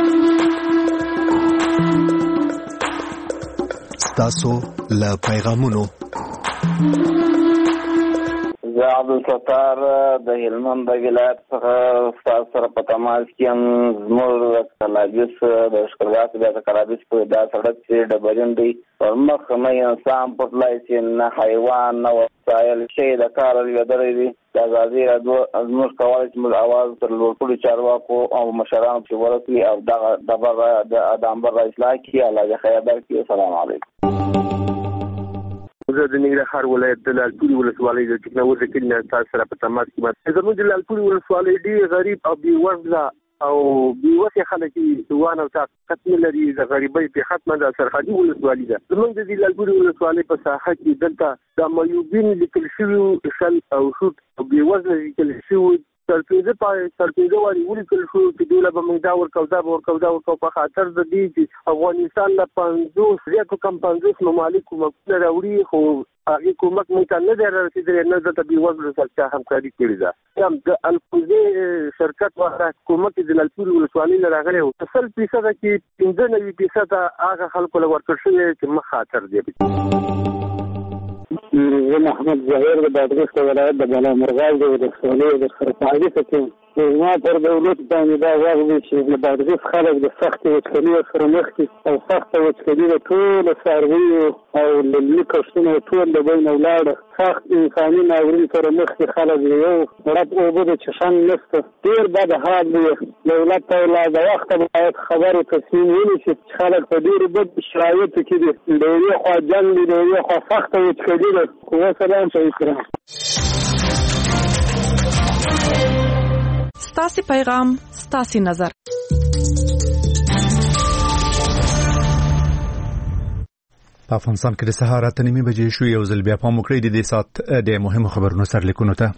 ستاسو له پیغامونو زه عبدالستار د هلمند ولایت څخه ستاسو سره په تماس کې یم. زموږ د کلابیس د ښکرګاه بیا د کلابیس په دا سړک چې ډبرین دی پر مخ نه انسان پټلی شي، نه حیوان، نه وسایل شی د کار لوېدلی دی. د ازادي راډیو زموږ کولی چې موږ اواز تر لوړپوړو چارواکو او مشرانو پسې ورسوي او دغه د امبر را اصلاح کړي. الله دې خیر درکړي. السلام علیکم. زه د ننګرهار ولایت د لالپورې ولسوالۍ د ټکنالوژۍ کې تاسو سره په تماس کې یم. زموږ د لالپورې ولسوالۍ ډېر غریب او بېوزله او بېوسې خلک توان او طاقت نه لري. د غریبۍ په ختمه د سرحدي ولسوالي ده. زموږ د لالپورې ولسوالۍ په ساحه کې دلته د معیوبین لیکل شوي شل او شوت او بېوزله لیکل شوي سرپنځه واري ولیکل شو چې دوی له به موږ دا ورکو په خاطر د دې چې افغانستان له 50 زیاتو کم 50 ممالک کومکونه راوړي، خو هغې کومک موږ ته نه دی رارسېدلی، نه دلته بېوزلو سره چا همکاري کړې ده. د الکوزې شرکت والا کومک د لالپورې ولسوالۍ نه راغلی و، 100% کې 95% هغه خلکو له ورکړل شوی چې مخ خاطر دی. زه محمد ظاهر د بادغیس ولایت د بالا مرغاب د ولسوالۍ د خرطاغي څخه زما پر دولت باندې دا غږ دی چې د بادغیس خلک د سختې وچکالي سره مخ دي او سخته وچکالي د ټولو څارویو او للمي کښتونو ټول د بین ولاړه سخت انساني ناورین سره مخ دي. خلک یو رب اوبه د چشم نشته، ډېر بد حال دی. دولت ته لا د وخته باید خبرې تصمیم ونیسي چې خلک په ډېرو بدو شرایطو کې دي. د یوې خوا جنګ دی، د یوې خوا سخته وچکالي ده. وسلام په اکرام. ستاسې پیغام ستاسې نظر. په افغانستان کې د سهار 8:30 بجې شو. یو ځل بیا پام وکړئ د دې سات د مهمو خبرونو سرلیکونو ته.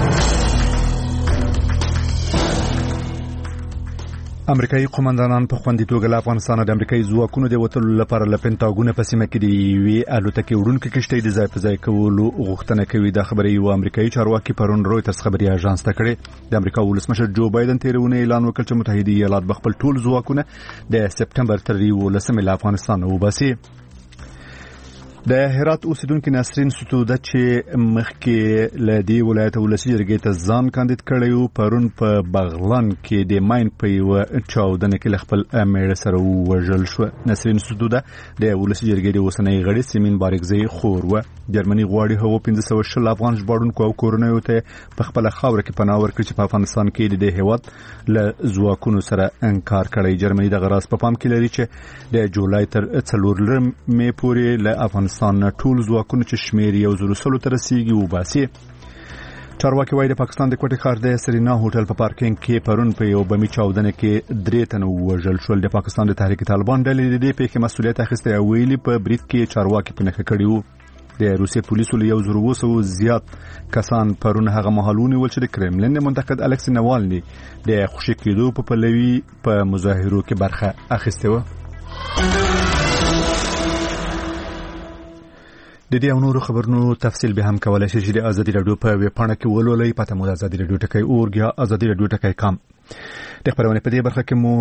امریکایي قومندانان په خوندي توګه له افغانستان د امریکایي ځواکونو د وټلو لپاره له پینټاګون په سیمه کې دی وی الوتکې وړونکو کشتۍ د ځای په ځای کولو غوښتنه کوي. دا خبره یو امریکایي چارواکي پرون رويټرز خبري اژانس ته کړې. د امریکا ولسمشر جو بایدن تیرونه اعلان وکړ چې متحده ایالات بخپل ټول ځواکونه د سپټمبر تر 11 له افغانستان وباسي. د هرات اوسیدونکو نسرین ستوده چې مخکې له دې ولایت ولسی جرګې ته ځان کاندید کړیو پرون په بغلان کې د ماین په یو چاودنه کې خپل امیر سره وژل شو. نسرین ستوده د ولسی جرګې د اوسنۍ غړي سیمین بارګزی خور و. جرمني غواړي هغه 1500 افغان ژباړونکو او کورنیو ته په خپل خاور کې پناه ورکړي چې په افغانستان کې د هیواد له ځواکونو سره انکار کړی. جرمني د غراس په پام کې لري چې د جولای تر 4 مې پورې له افغانستان ټول ځواکونو چې شمیر 100 تر رسیدي وباسي. چارواکي وايي د پاکستان د کوټې ښار د سرینا هوټل په پارکینګ کې پرون په یو بمي چاودنه کې 3 تنه وژل شول. د پاکستان د تحریک طالبان ډلې د دې پیښې مسؤلیت اخیسته او ویلي په بریټ کې چارواکي په نخښه کړي وو. د روسیې پولیسو له 100 زیات کسان پرون هغه مهالونه ول چې د کرملین منتقد الکسی نوالني د خوشی کېدو په پلوي په مظاهرو کې برخه اخیسته و. د دې او نورو خبرونو تفصیل به هم کولای شئ چې د ازادي رادیو په ویب پاڼه کې ولولئ. پته مو ازادي رادیو ټکی اورګ یا ازادي رادیو ټکی کام. د خبرونه په دې برخه کې مو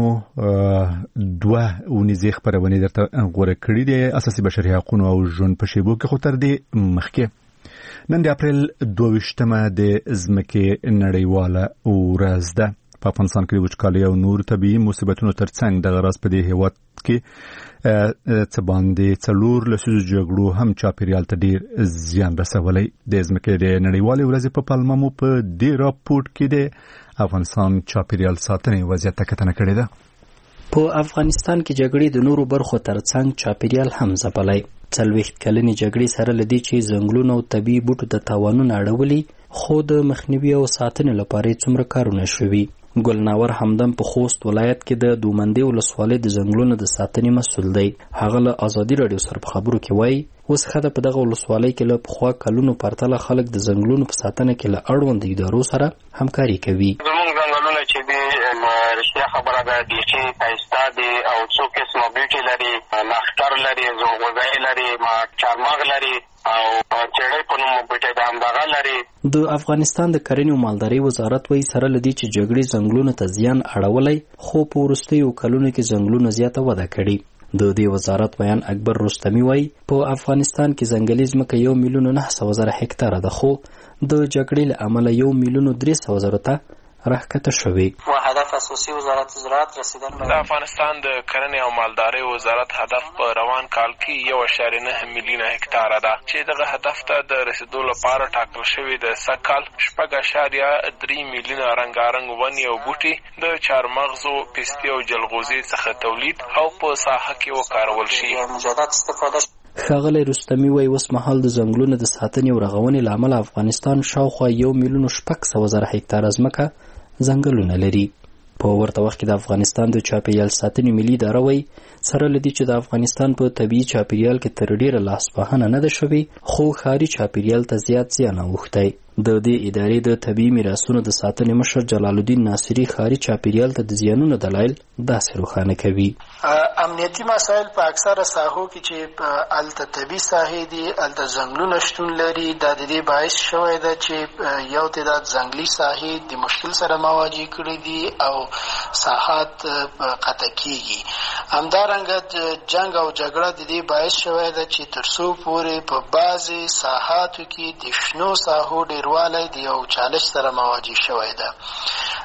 2 ونیزې خبرونه درته غوړه کړې دي. اساسي بشري حقوقو او ژوند په شیبو کې خطر دي. مخکې نن د اپریل 22مه د ځمکې نړیواله ورځ ده. په افغانستان کې وچکالي او نور طبيعي مصیبتونو ترڅنګ د غراس په دې هیواد کې څه باندې 4 لسیزو جګړو هم چاپیریال ته ډیر زیان رسولی. د ځمکې د نړیوالې ورځې په پلمه مو په دې راپورټ کې د افغانستان چاپیریال ساتنې وضعیت ته کتنه کړې ده. په افغانستان کې جګړې د نورو برخو ترڅنګ چاپیریال هم ځپلی. 40 کلنې جګړې سره لدی چې ځنګلونو او طبيعي بوټو د تاوانونو اړولي، خو د مخنیوي او ساتنې لپاره څومره کارونه شوي. ګلناور همدم په خوست ولایت کې د دومندې ولسوالۍ د ځنګلونو د ساتنې مسؤل دی. هغه له ازادي رادیو سره په خبرو کې وایي اوس خدای په دغه ولسوالۍ کې له پخوا کلونو پرتله خلک د ځنګلونو په ساتنه کې له اړوند ادارو سره همکاري کوي. زموږ ځنګلونه چې د رښتیا خبره ده د چې پایسته دي او څو قسمه بیټي لري، نختر لري، زغوزای لري، چارمغ لري او چړې په نوم بیټي د همدغه لري. د افغانستان د کرنې او مالدارۍ وزارت وایي سره لدی چې جګړې ځنګلونو ته زیان اړولی، خو په وروستیو کلونو کې ځنګلونه زیاته وده کړې. د دې وزارت بیان اکبر رستمی وایي په افغانستان کې ځنګلي ځمکه 1,900,000 هکتاره ده، خو د جګړې له امله 1,300,000 ته راکته شوی. هدف اساسي وزارت زراعت رسیدن د افغانستان د کرنې او مالدارۍ وزارت هدف په روان کال کې 1.9 میلیونه هکتاره ده چې دغه هدف ته د رسیدو لپاره ټاکل شوی د سکهال 6.3 میلیونه رنګارنګ ونې او بوټي د چارمغزو، پستې او جلغوزي څخه تولید او په ساحه کې وکارول شي. مجدد استفاده ښاغلی رستمی وایي اوس مهال د ځنګلونو د ساتنې او رغونې له امله افغانستان شاوخوا 1,600,000 هکتاره ځمکه ځنګلونه لري. په ورته وخت کې د افغانستان د چاپیریال ساتنې ملي اداره وایي سره لدی چې د افغانستان په طبیعي چاپیریال کې تر ډیره لاسوهنه نه ده شوې، خو ښاري چاپیریال ته زیات زیان اوښتی. د دې ادارې د طبیعي میراثونو د ساتنې مشر جلال الدین ناصري ښاري چاپیریال ته د زیانونو دلایل داسې روښانه کوي. امنیتي مسایل په اکثره ساحو کې چې الته طبیعي ساحې دي، الته ځنګلونه شتون لري، دا د دې باعث شوی ده چې یو تعداد ځنګلي ساحې د مشکل سره مواجه کړي دي او ساحات قطع کیږي. همدارنګه جنگ او جګړه د دې باعث شوی ده چې تر څو پورې په بعضې ساحاتو کې د شنو ساحو ډیروالی د یو چالش سره مواجه شوی ده.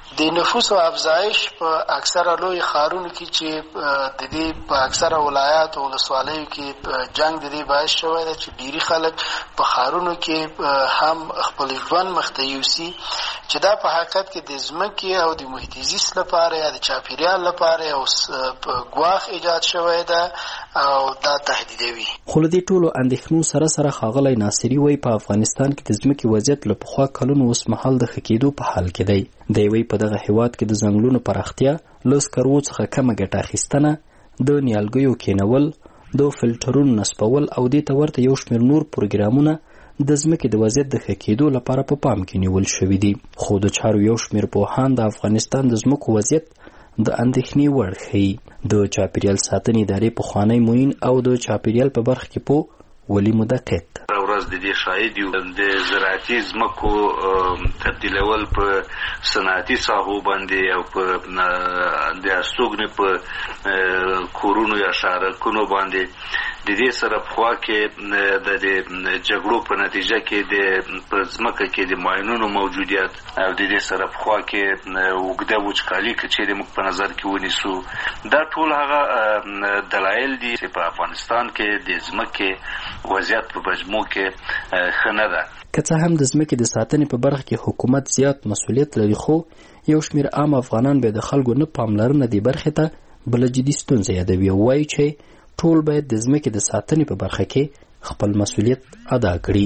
د نفوسو افزایش په اکثره لوی ښارونو کې چې د دې په اکثره ولایاتو او ولسوالیو کې جنگ د دې باعث شوی دی چې ډېری خلک په ښارونو کې هم خپل ژوند مخ ته یوسي چې دا په حقیقت کې د ځمکې او د محیط زیست لپاره یا د چاپیریال لپاره یو ګواښ ایجاد شوی دی او دا تهدیدوي. خو له دې ټولو اندېښنو سره سره ښاغلی ناصري وایي په افغانستان کې د ځمکې وضعیت له پخوا کلونو اوس مهال د ښه کېدو په حال کې دی. دی وایي په دغه هېواد کې د ځنګلونو پراختیا، له سکرو څخه کمه ګټه اخیستنه، د نیالګیو کینول، د فلټرونو نصبول او دې ته ورته یو شمېر نور پروګرامونه د ځمکې د وضعیت د ښه کېدو لپاره په پام کې نیول شوي دي. خو د چارو یو شمېر پوهان د افغانستان د ځمکو وضعیت د اندېښنې وړ ښیي. د چاپیریال ساتنې ادارې پخوانی معین او د چاپیریال په برخه کې پوه ولي مدقق ورځ د دې شاهد یو د زراعتي ځمکو تبدیلول په صنعتي ساحو باندې او په د استوګنې په کورونو یا شهرکونو باندې د دې سره پخوا کې د جګړو په نتیجه کې د په ځمکه کې د ماینونو موجودیت او د دې سره پخوا کې اوږده وچکالي چې موږ په نظر کې ونیسو دا ټول هغه دلایل دي چې په افغانستان کې د ځمکې وضعیت په مجموع کې ښه نه ده. که څه هم د ځمکې د ساتنې په برخه کې حکومت زیات مسؤلیت لري، خو یو شمېر عام افغانان به د خلکو نه پاملرنه دې برخې ته بله جدي ستونزه یادوي او وایي چې ټول باید د ځمکې د ساتنې په برخه کې خپل مسؤلیت ادا کړي.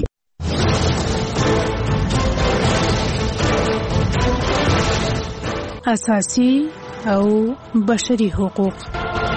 اساسي او بشري حقوق.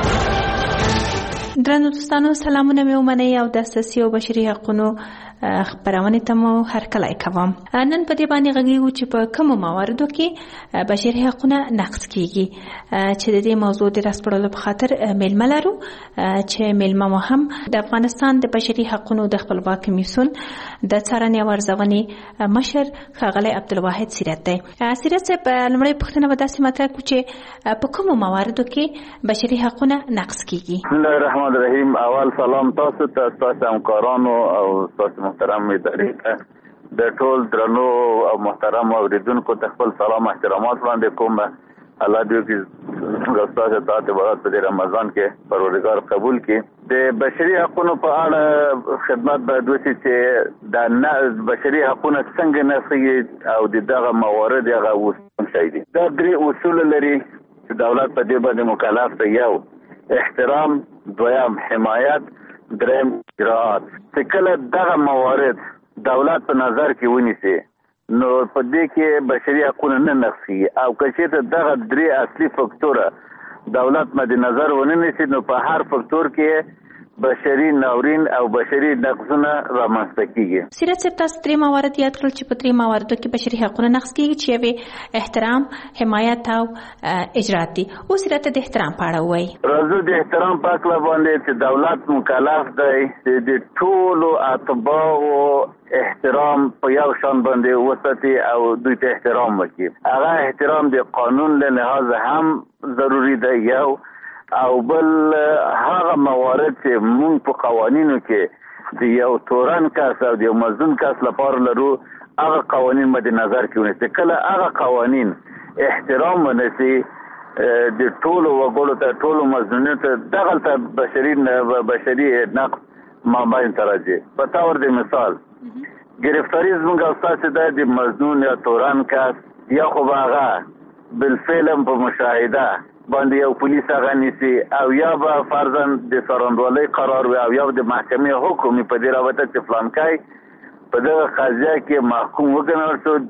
درنو دوستانو، سلامونه مې ومنئ او د اساسي او بشري حقوقو خبرونه ته مو هرکلی کوم. نن په دې باندې غږیږو چې په کومو مواردو کې بشري حقوقونه نقض کیږي، چې د دې موضوع د راسپړلو په خاطر میلمه لرو چې میلمه مو هم د افغانستان د بشري حقوقو د خپلواک کمیسیون د څارنې او ارزونې مشر ښاغلی عبدالواحد سیرت دی. سیرت صاحب، لومړی پوښتنه به داسې مطرح کړو چې په کومو مواردو کې بشري حقوقونه نقض کیږي؟ بسم الله الرحمن الرحیم. اول سلام تاسو ته، تاسو همکارانو او تاسو محترم ادارې ته، د ټول درنو او محترم اوریدونکو ته خپل سلام احترامات وړاندې کوم. الله دې چې تاسو ته برات په رمضان کې پروردگار قبول کړي. د بشري حقوقو په اړه خدمت باید وشي چې د بشري حقوقو څنګه نقض او دغه موارد هغه اصول شي دي. دا درې اصول لري چې دولت په دې باندې مکلف دی. یو احترام، دویم حمایت، دریم اجراءات. چې کله دغه موارد دولت په نظر کې ونیسي نو په دې کې بشري حقوق نه نقضي، او که چېرته دغه درې اصلي فکتوره دولت مد نظر ونه نیسي نو په هر فکتور کې بشري ناورین او بشري نقضونه رامنځته کیږي. سیرت صاحب، تاسو درې موارد یاد کړل چې په درې مواردو کې بشري حقوق نقض کیږي، چې یې احترام، حمایت او اجراءات دي. اوس سیرت د احترام په اړه وایي. راځو د احترام په اړه باندې چې دولت مکلف دی چې د ټولو اتباعو احترام په یو شان باندې وساتي او دوی ته احترام وکړي. هغه احترام د قانون له لحاظ هم ضروری دی یو، او بل هغه موارد چې مونږ په قوانینو کې د یو تورن کس او د یو مظلوم کس لپاره لرو، هغه قوانین مد نظر کې ونیسي. کله هغه قوانین احترام ونیسي د ټولو وګړو ته، ټولو مظلومانو ته، دغلته بشري نقض مابین ته راځي. په تور د مثال گرفتاری زمونږ او ستاسې دا د مظلوم یا تورن کس یا خو به هغه بالفعل په مشاهده باندې یو پولیس هغه نیسي، او یا به فرضاً د څارندوالۍ قرار وي، او یا د محکمې حکم په دې رابطه چې فلانکی په دغه قضیه کې محکوم وګڼل شو،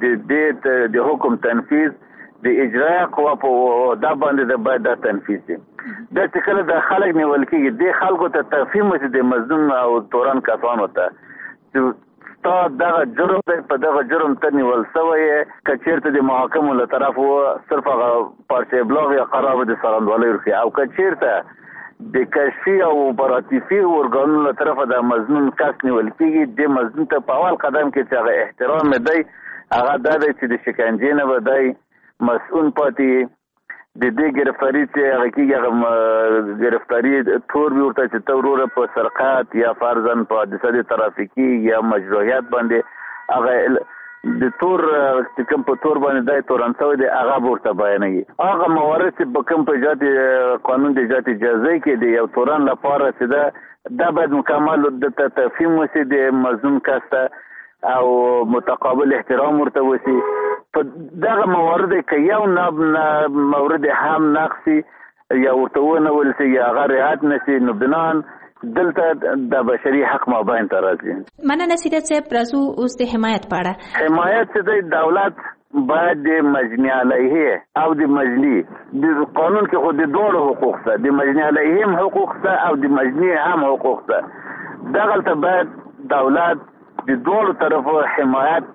د حکم تنفیذ د اجرایه قوه په دا باندې باید دا تنفیذ شي. دا چې کله د خلک نیول کېږي، د خلکو ته تفهیم وشي د مظلوم او تورن کسانو ته چې ستا دغه جرم دی، په دغه جرم ته نیول شوی یې، که چېرته د محاکمو له طرف صرف هغه پارچه ابلاغ یا قرار د څارندوالۍ ورکړي، او که چېرته د کشفي او اپراتیفي ارګانونو له طرفه د مظلوم کس نیول کېږي، د مظلوم ته په اول قدم کې چې هغه احترام دی، هغه دا دی چې د شکنجې نه به دی مسؤول پاتې. د دې گرفتاری چې هغه کېږي، هغه گرفتاری تور وي ورته چې ته وروره په سرقت یا فرضاً په حادثه د ترافیکي یا مجروحیت باندې هغه د تور کوم په تور باندې د تورنټو د هغه ورته بیانوي هغه موارد چې په کوم په جات قانون د جات اجازه کې دی یو تورن لپاره چې دا باید مکمل د تفهیم وسی د مظلوم کاسته او متقابل احترام ورته وسی په دغه موارد کې یو مورد هم نقصي یا ورته ونه ولسی یا هغه رعایت نشي نو بنان دلته د بشري حق مابین ته راځي مننه سیدت صاحب راځو اوس د حمایت په اړه حمایت د دولت باید د مجنی علیه او د مجنی د قانون کې خو د دوه حقوق څه د مجنی علیه هم حقوق څه او د مجنی هم حقوق څه دغلته باید دولت د دوه طرفو حمایت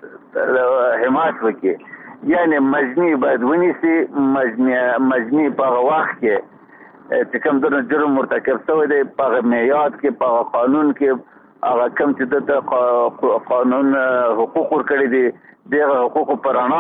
وکړي یعنی مجنی باید ونیسي مجنی په وخت کې چې کوم د جرم مرتکب شوی دی په معیاد کې په قانون کې هغه کوم چې د قانون حقوق ورکړي دي دغه حقوق په رڼا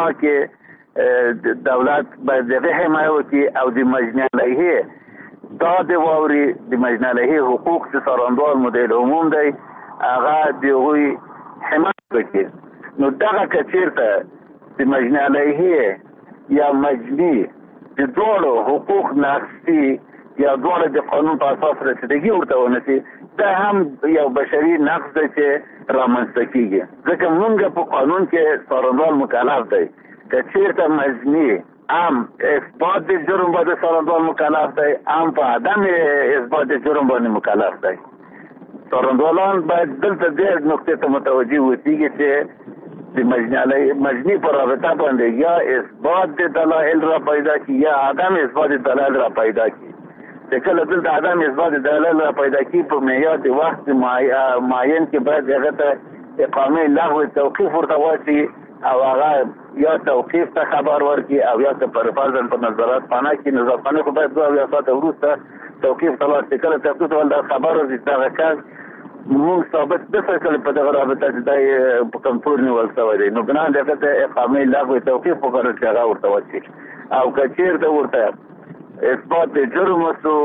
کې دولت باید دغه حمایت وکړي او د مجنی علیه دا د واوري د مجنی علیه حقوق چې څارندوال مدیر عموم دی هغه دغوی حمایت وکړي نو دغه کچیرته د مجنی علیه یا مجنی د دوړو حقوق نقصي یا دوړو د قانون په اساس رسیدګي ورته ونسي دا هم یو بشري نقص دی چې رامنځته کیږي ځکه موږ په قانون کې څارندوال مکلف دی که چیرته مجني عام اثبات د جرم باندې څارندوال مکلف دی عام په عدم اثبات د جرم باندې مکلف دی څارندوالان باید دلته دې نقطې ته متوجه وسیږي چې د مجنی پر رابطه باندې یا اثبات د دلایل را پیدا کی یا عدم اثبات د دلایل را پیدا کی چې کله دلته عدم اثبات د دلایل را پیدا کی په معیار د وخت معین کې باید هغه ته اقامه لغو توقیف ورته واچي او هغه یا توقیف ته خبر ورکړي او یا ته پر فرضاً په نظارت خانه کې نظارتخانه خو باید 2 ساعته وروسته توقیف ته ورسي کله توقیف ته ولدا خبر ورسي دغه کس موږ ثابت د فیصله په دغه رابطه چې د په کنټرول نیول شوی دی نو بنا دغه ته اقامه لغوه توقیف وکړل چې هغه ورته وشي او کچیر ته ورته اثبات جرم وسو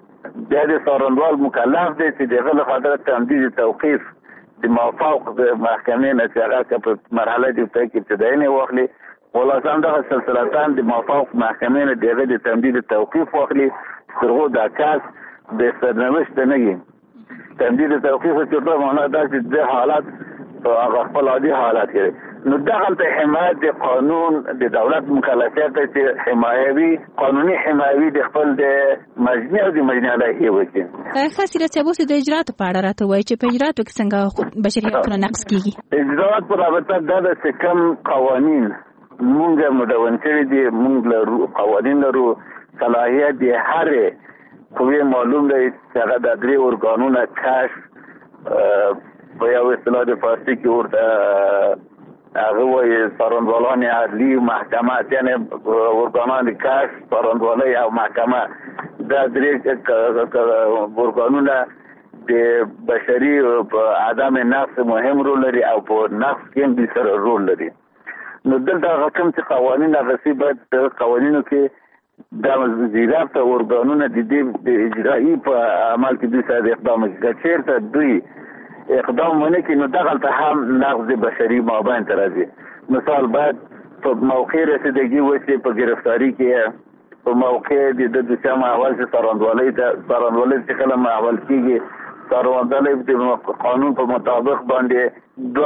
د څارندوال مکلف دی چې دغه لپاره تمدید توقیف د موافق د محکمې نه چې هغه په مرحله د کې ابتدایي نه واخلي ولازم دغه سلسلتان د موافق محکمې نه دغه د تمدید توقیف واخلي ترغو د کاس د سرنوشت نه تمدید توقیف چې په معنا دا چې د حالت هغه خپل عادي حالت کې نو دغه حمایت د قانون د دولت مکلفیت چې حمایوي قانوني حمایوي د خپل د مجنی او د مجنی علیه وکړي خاصه چې د اجرات په اړه راته وایي چې په اجراتو کې څنګه بشري حقوق نقض کیږي اجرات په رابطه د کم قوانین مونږ مدون کړی دي مونږ له قوانین لرو صلاحیت دی هر خوی معلوم دی چې هغه د درې ارګانونو کشف په یو اصطلاح د فارسي کې ورته هغه وایي څارندوالان عدلي محکمه یعنی ارګانان کشف څارندوالۍ او محکمه دا درې ارګانونه د بشري په عدم نقص مهم رول لري او په نقص کې هم سره رول لري نو دلته هغه کوم چې قوانین هغه باید قوانینو کې دا وزیرات ارګانونه د دې اجرایی په عمل کې دوی سره اقدام کوي چیرته دوی اقدام ونه کوي نو دغه هم نقض بشري مابین ته راځي مثال باید په موقع رسیدګي وشي په گرفتاری کې په موقع د دوسیه احوال چې څارندوالۍ چې کله احوال کېږي څارندوالۍ د قانون په مطابق باندې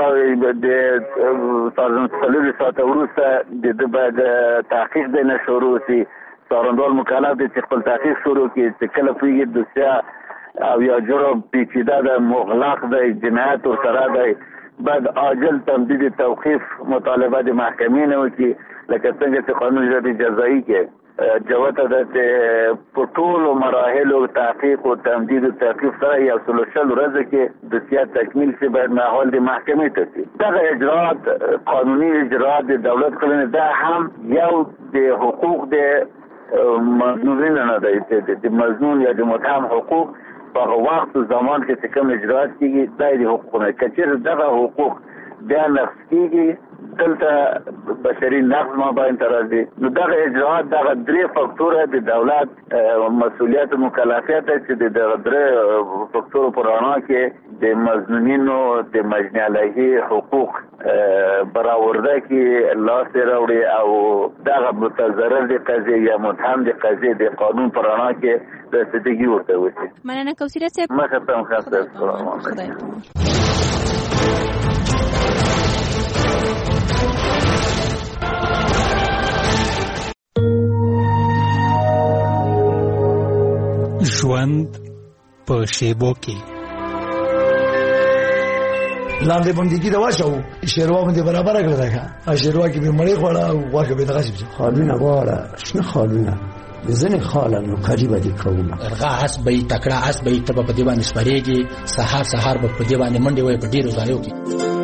د 4 ساعته وروسته د باید تحقیق دی نه شروع شي څارندوال مکلف دی چې خپل تحقیق شروع کړي چې کله پوهېږي دوسیه او یا جرم پیچیده ده مغلق دی جنایت ورسره دی باید عاجل تمدید توقیف مطالبه د محکمې نه وکړي لکه څنګه چې قانون جزایي کې جوته ده چې په ټولو مراحلو تحقیق او تمدید توقیف سره یو 30 ورځې کې دوسیه تکمیل شي باید ماحول د محکمې ته شي دغه اجرات قانوني اجرات د دولت کړنې دا هم یو د حقوق د مظنونین نه دی د مظنون یا د متهم حقوق په وخت او زمان کې کوم اجرات کیږي د حقوقو نه کچیر دغه حقوق بیا نقض کیږي دلته بشري نقص ما باندې راځي. نو دغه اجراءات دغه درې فاکتوره د دولت مسؤلیت او مکلفیت چې د درې فاکتورو په رڼا کې د مظلومینو د مجني علیه حقوق برآورده کې لاس راوړي او دغه متضرر د قضیه یا متهم د قضیه د قانون په رڼا کې د صدقي ورته وشي. مننه کوثر صاحب. مخه ته خاصه ژوند په شیبو کې لاندې بندګي دا واچو شیروا باندې برابر کړل دا شیروا کې به مړی خوړا او واګه به دغه شي خالونه غواړه شنه خالونه ځنه خالونه قریبه دي کومه ارغا اس به تکړه اس به ته په دی باندې سپریږي سحر به په دی باندې منډي وای په ډیرو ځایو کې.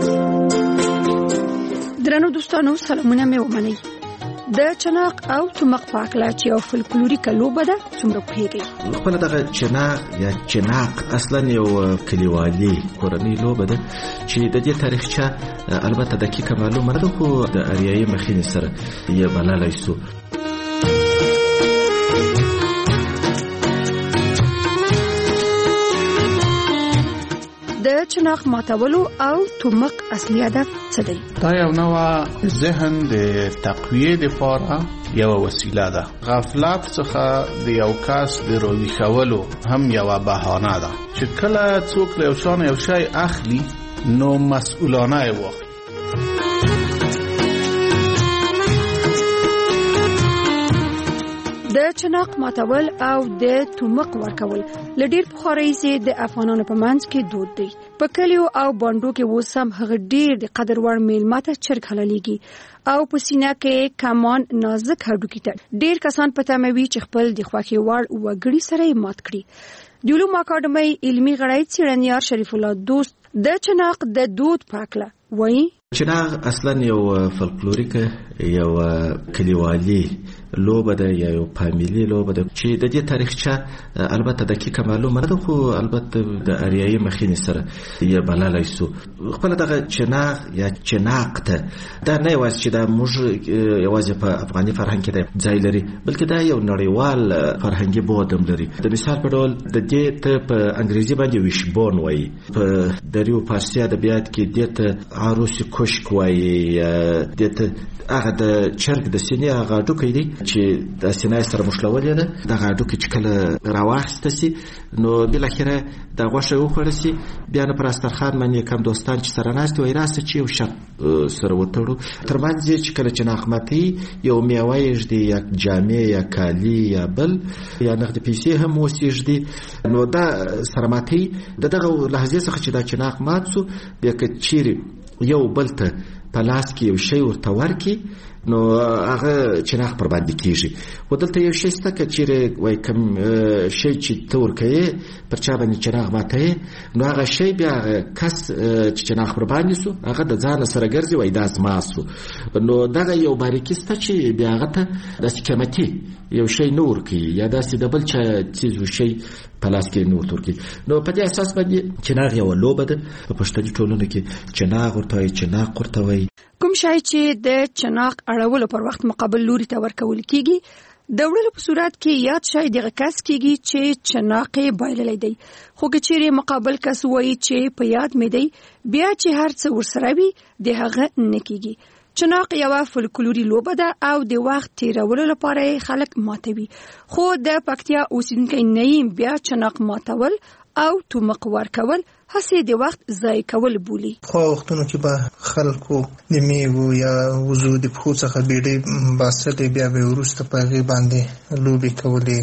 درنو دوستانو سلامونه مې ومنئ. د چناق او تمق پاکلا چې یو فولکلوریکه لوبه ده څومره پیږي. خپل دغه چناق یا چناق اصلا یو کلیوالي کورنۍ لوبه ده چې د دې تاریخچه البته دقیقه معلومه نه ده خو د اریایي مخینې سره یې بللای سو. د چناق ماتولو او تمق اصلي هدف څه دی؟ دا یو نوع ذهن د تقویه لپاره یو وسیله ده. غفلت څخه د یو کس د روی خولو هم یو بهانه ده چې کله څوک له یو شی اخلي نو مسئولانه یې واخلي. د چناق ماتول او د تمق ورکول لډیر پخوانی سي د افغانانو په منځ کې دود دی. په کلیو او باندو کې وسم هغه ډیر د قدر وړ میلماته چرګ حلاليږي او په سینه کې کمان نازک هډوکی ته ډیر کسان پته مې چې خپل د خوخي وړ وګړي سره مات کړي. د علوم اکاډمي علمي غړی څېړنیار شریف الله دوست د چناق د دود پاکله وایي چناق اصلا یو فولکلوریکه یو کلیوالي لوبه ده یا یو فامیلی لوبه ده چې د دې تاریخچه البته دقیقه معلومه نه ده خو البته د اریایي مخینې سره یې بللای سو. خپل دغه چناق یا چناق ته دا نه یوازې چې دا موږ یوازې په افغاني فرهنګ کې ځای لري بلکې دا یو نړیوال فرهنګي بود هم لري. د مثال په ډول د دې ته په انګریزي باندې ویشبون وایي، په دریو فارسي ادبیات کې دې ته عروسي کوشک وایي، دې ته هغه د چرګ د سینې هغه ډوکې دی چې د سینې سره مشلولې ده. دغه ډوکې چې کله راواخسته سي نو بالاخره د غوښه وخوړل سي بیا نه پر استرخان باندې کم دوستان چې سره ناست وي راسه چې یو شرط سره وتړو ترمنځ چې کله چې ناقمتي یو میوه یې دی یا جامې یا کالی یا بل یا نقد پیسې هم وسیږي نو دا سره ماتي دغه لحظه څخه چې دا چې ناقمات سو بیا کچيري یو بلته پلاس کې یو شی ورته ورکی نو هغه چناق پر باندې کیږي. ودلته یو شی ستکه چې وای کوم شی چې تور کوي پر چا باندې چناق ماته نو هغه شی بیا کس چې چناق پر باندې سو هغه د ځان سره ګرځي وای داس ماسو نو دغه یو باریکی ست چې بیا هغه ته د قیمتي یو شی نور کی یا داسې د بل چا چیز شی پلاس کې نور تور کی نو په دې اساس باندې چناق یو لوبه ده په پښتني ټولنه کې چناق ورته چناق ورته وای. کوم شای چې د چناق اړولو پر وخت مقابل لوري ته ورکول کیږي د وړلو په صورت کې یاد شای دغه کس کیږي چې چناق بایللې دی خو که چیرې مقابل کس وایي چې په یاد مې دی بیا چې هر څه ورسره وي د هغه نه کیږي. چناق یو فولکلوري لوبه ده او د وخت تیرولو لپاره خلک ماتوي خو د پکتیا اوسیدونکو نه بیا چناق ماتول او تمق ورکول هسې د وخت ضایع کول بولی. خو وختونو کې به خلکو د میوو یا وزو د پخو څخه بیډې باسلې بیا به وروسته په هغې باندې لوبې کولې.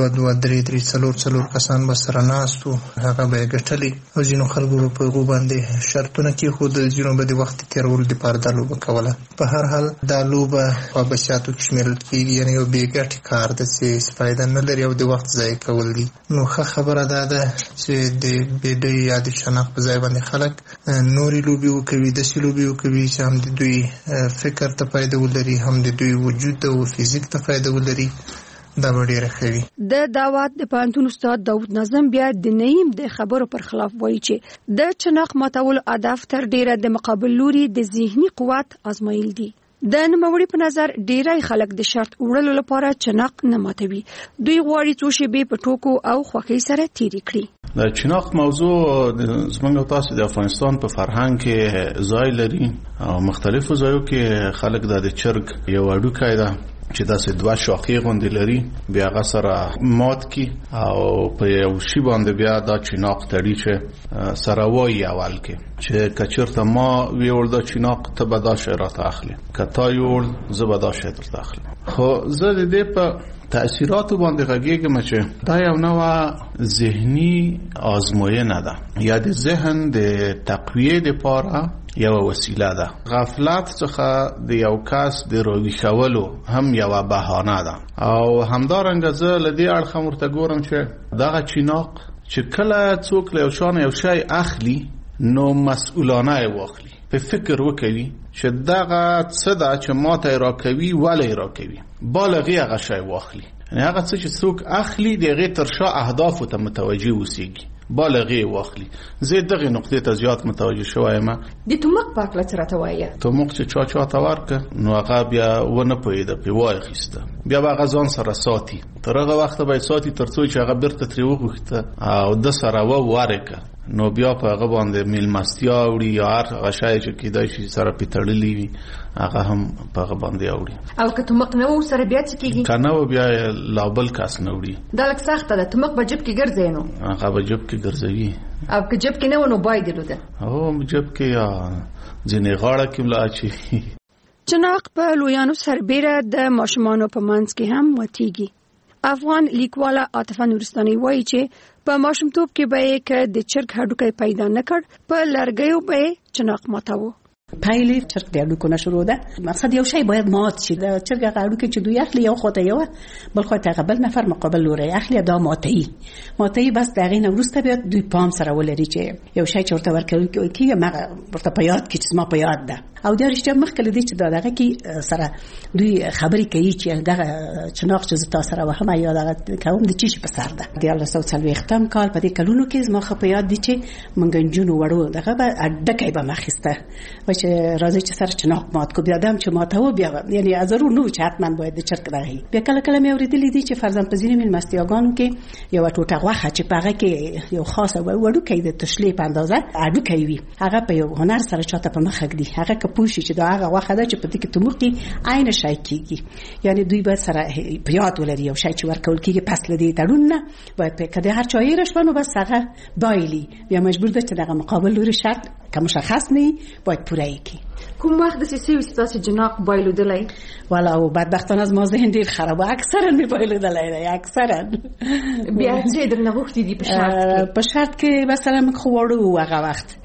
2-3 کسان به سره ناست وو هغه به یې ګټلې او ځینو خلکو به په هغو باندې شرطونه کېښودل ځینو به د وخت تېرولو دپاره دا لوبه کوله. په هر حال دا لوبه په بسیاتو کې شمېرل کېږي یعنې یو بې ګټې کار ده چې فایده نه لري او د وخت ضایع کول دي. نو ښه خبره دا ده چې د بیډۍ یا د چناق په ځای باندې خلک نورې لوبې وکوي داسې لوبې وکوي چې هم د دوی فکر ته فایده ولري هم د دوی وجود او فزیک ته فایده ولري دا به ډیره ښه وي. د دعوت د پوهنتون استاد داود ناظم بیا د نعیم د خبرو پر خلاف وایي چې د چناق ماتولو هدف تر ډیره د مقابل لوري د ذهني قوت ازمایل دي. د نوموړي په نظر ډیری خلک د شرط وړلو لپاره چناق نه ماتوي. دوی غواړي څو شیبې په ټوکو او خوښۍ سره تیری کړي. د چناق موضوع زموږ تاسو د افغانستان په فرهنګ کې ځای لري او مختلفو ځایو کې خلک د چرګ یو اډوکای ده چې داسې دوه شاخې غوندې لري، بیا هغه سره مات کی او په یو شی باندې بیا دا چناق تړي چې سره وایي اول کې چې کچرته ما ویول دا چناق ته به دا شی راته اخلي، که تا یول زه به دا شی درته اخلم. خو زه د دې په تأثیراتو باندې غږیږم چې دا یو نوع ذهنی آزموینه ده یا د ذهن د تقویه لپاره یو وسیله ده. غفلت څخه د یو کس د راویښولو هم یو بهانه ده او همدارنګه زه له دې اړخه ورته ګورم چې دغه چناق چې کله څوک له یو شان یو شی اخلي نو مسؤلانه یې واخلي، په فکر وکوي چې دغه څه ده چې ماته راکوي ولې راکوي، بالغي هغه شی واخلي. یعنی هغه څه چې څوک اخلي دغه تر شا اهدافو ته متوجه وسیږي، بالغي واخلي. زه دغه نقطې ته زیات متوجه شوم. د تومق پاک لچرته وایي تومق چې چا ته ورکه نو هغه بیا ونه پوهیده په وای خسته، بیا هغه ځان سره ساتي، تر هغه وخت به ساتي ترڅو چې هغه برته تری وغوښته او د سره ورکه، نو بیا په هغه باندې میلمستیا وړي یا هر غشای چې کیدای شي سره پیتړلې وي هغه هم په هغه باندې وړي. او که تومق نه و سره بیا څه کیږي؟ کنه بیا لابل کس نه وړي. دا لک سخته ده. تومق په جيب کې ګرځي نو هغه په جيب کې ګرځوي او که جيب کې نه و نو باید لوده او جيب کې یا ځنې غاړه کې ملاچي. چناق په لویانو سربېره د ماشومانو په منځ کې هم وتیږي. افغان لیکواله عاطفه نورستاني وایي چې په ماشومتوب کې به یې که د چرګ هډوکی پیدا نه کړ په لرګیو به یې چناق ماتاوه. پایلې چرګ د هډوکو نه شروع ده. مقصد یو شی باید مات شي. د چرګ هډوکی چې دوی اخلي یو خواته یو بل خواته هغه بل نفر مقابل لوري اخلي دا ماتي بس دغه نه وروسته بیا دوی پام سره ولري چې یو شی چې ورته ورکوي کیږي ما ورته په یاد کې چې ما په یاد ده او دا رښتیا مخکې دې چې دغه کې سره دوی خبرې کوي چې دغه چناق چې تاسو سره وهم یا دغه کوم د چی په سر ده. د 1940 کال په دې کلونو کې زما خو په یاد دي چې منګنجونو وړو دغه به اډکای به مخسته چې راځي چې سره چناق مات کو بیا دم چې ماتو بیا یعنی ضرور نو چې حتمان باید د چرګ راغی. بیا کله مې اوریدلې دي چې فرضاً په ځینې ملمستیاګانو کې یو ټوټه غوښه چې په هغه کې یو خاصه وړو کې د تشلې په اندازه اډو کوي هغه په یو هنر سره چاته په مخ کړي هغه پوښي چې دا هغه واخه ده چې په دې کې تموقي عین شای کیږي. یعنی دوی به سره په یاد ولري او شای چې ورکول کیږي پس لدی تړون نه باید په کده هر چایې رښتونو بس هغه بایلی بیا مجبور ده چې دغه مقابل لوري شرط که مشخص نه باید پوره کی. کوم وخت د سیسي وستاسو جناق بایلودلای والا او بدبختانه از ما ذهن ډیر خرابه اکثرا می بایلودلای اکثرا بیا چې درنه وختي دی په شرط کې مثلا مخوړو هغه وخت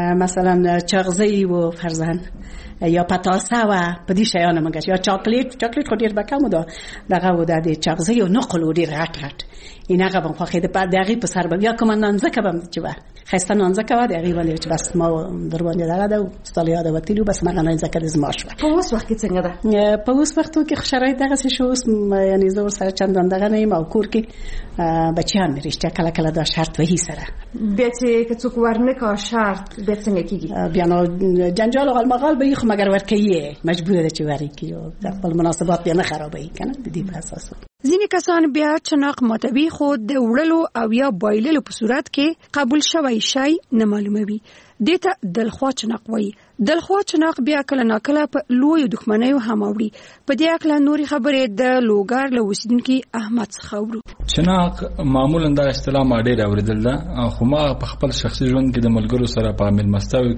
مثلا چغزی و فرزن یا پتاسه و په دې شیانو مګر یا چاکلیټ خو ډیر بکم ده دغه و د چغزی او نقل ډیر غټ این هغه په خو خېده په دغه په سر بیا کوم نانځکه بم چې و خسته نانځکه و دغه ولې چې بس ما در باندې دغه د استالیا د وتیلو بس ما نانځکه د زما شو. په اوس وخت کې څنګه ده؟ په اوس وخت کې شرایط دغه څه شو یعنی زور سره چندان دغه نه یم او کور کې بچیان مې رښتیا کله دا شرط وهي سره بیا چې څوک ورنه کا شرط به څنګه کیږي بیا نو جنجال او غلمغال به خو مگر ورکیه مجبور ده چې وری کیو د خپل مناسبات بیا نه خرابوي کنه د دې په اساس. ځینې کسان بیا چناق ماتوي خو د وړلو او یا بایللو په صورت کې قبول شوی شی نه معلوموي. دته دلخوا چناق وایي. دلخوا چناق بیا کله ناکله په لوی دښمنیو هم اوړي. په دې اکله نوري خبرې د لوګار له اوسیدونکو احمد څخه اورو. چناق معمولا دا اصطلاح ما ډېر اوریدل ده خو ما په خپل شخصي ژوند کې د ملګرو سره په ملمستاوي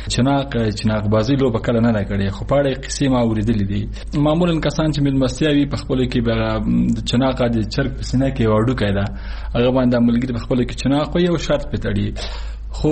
کې چناق بازی لوبه کله نه کړې خو په اړه قصې ما اوریدلې دي. معمولا کسان چې ملمستاوي په خپل کې د چناق د چرګ په سینه کې وړو کېده هغه باندې ملګری په خپل کې چناق یو شرط په تړي خو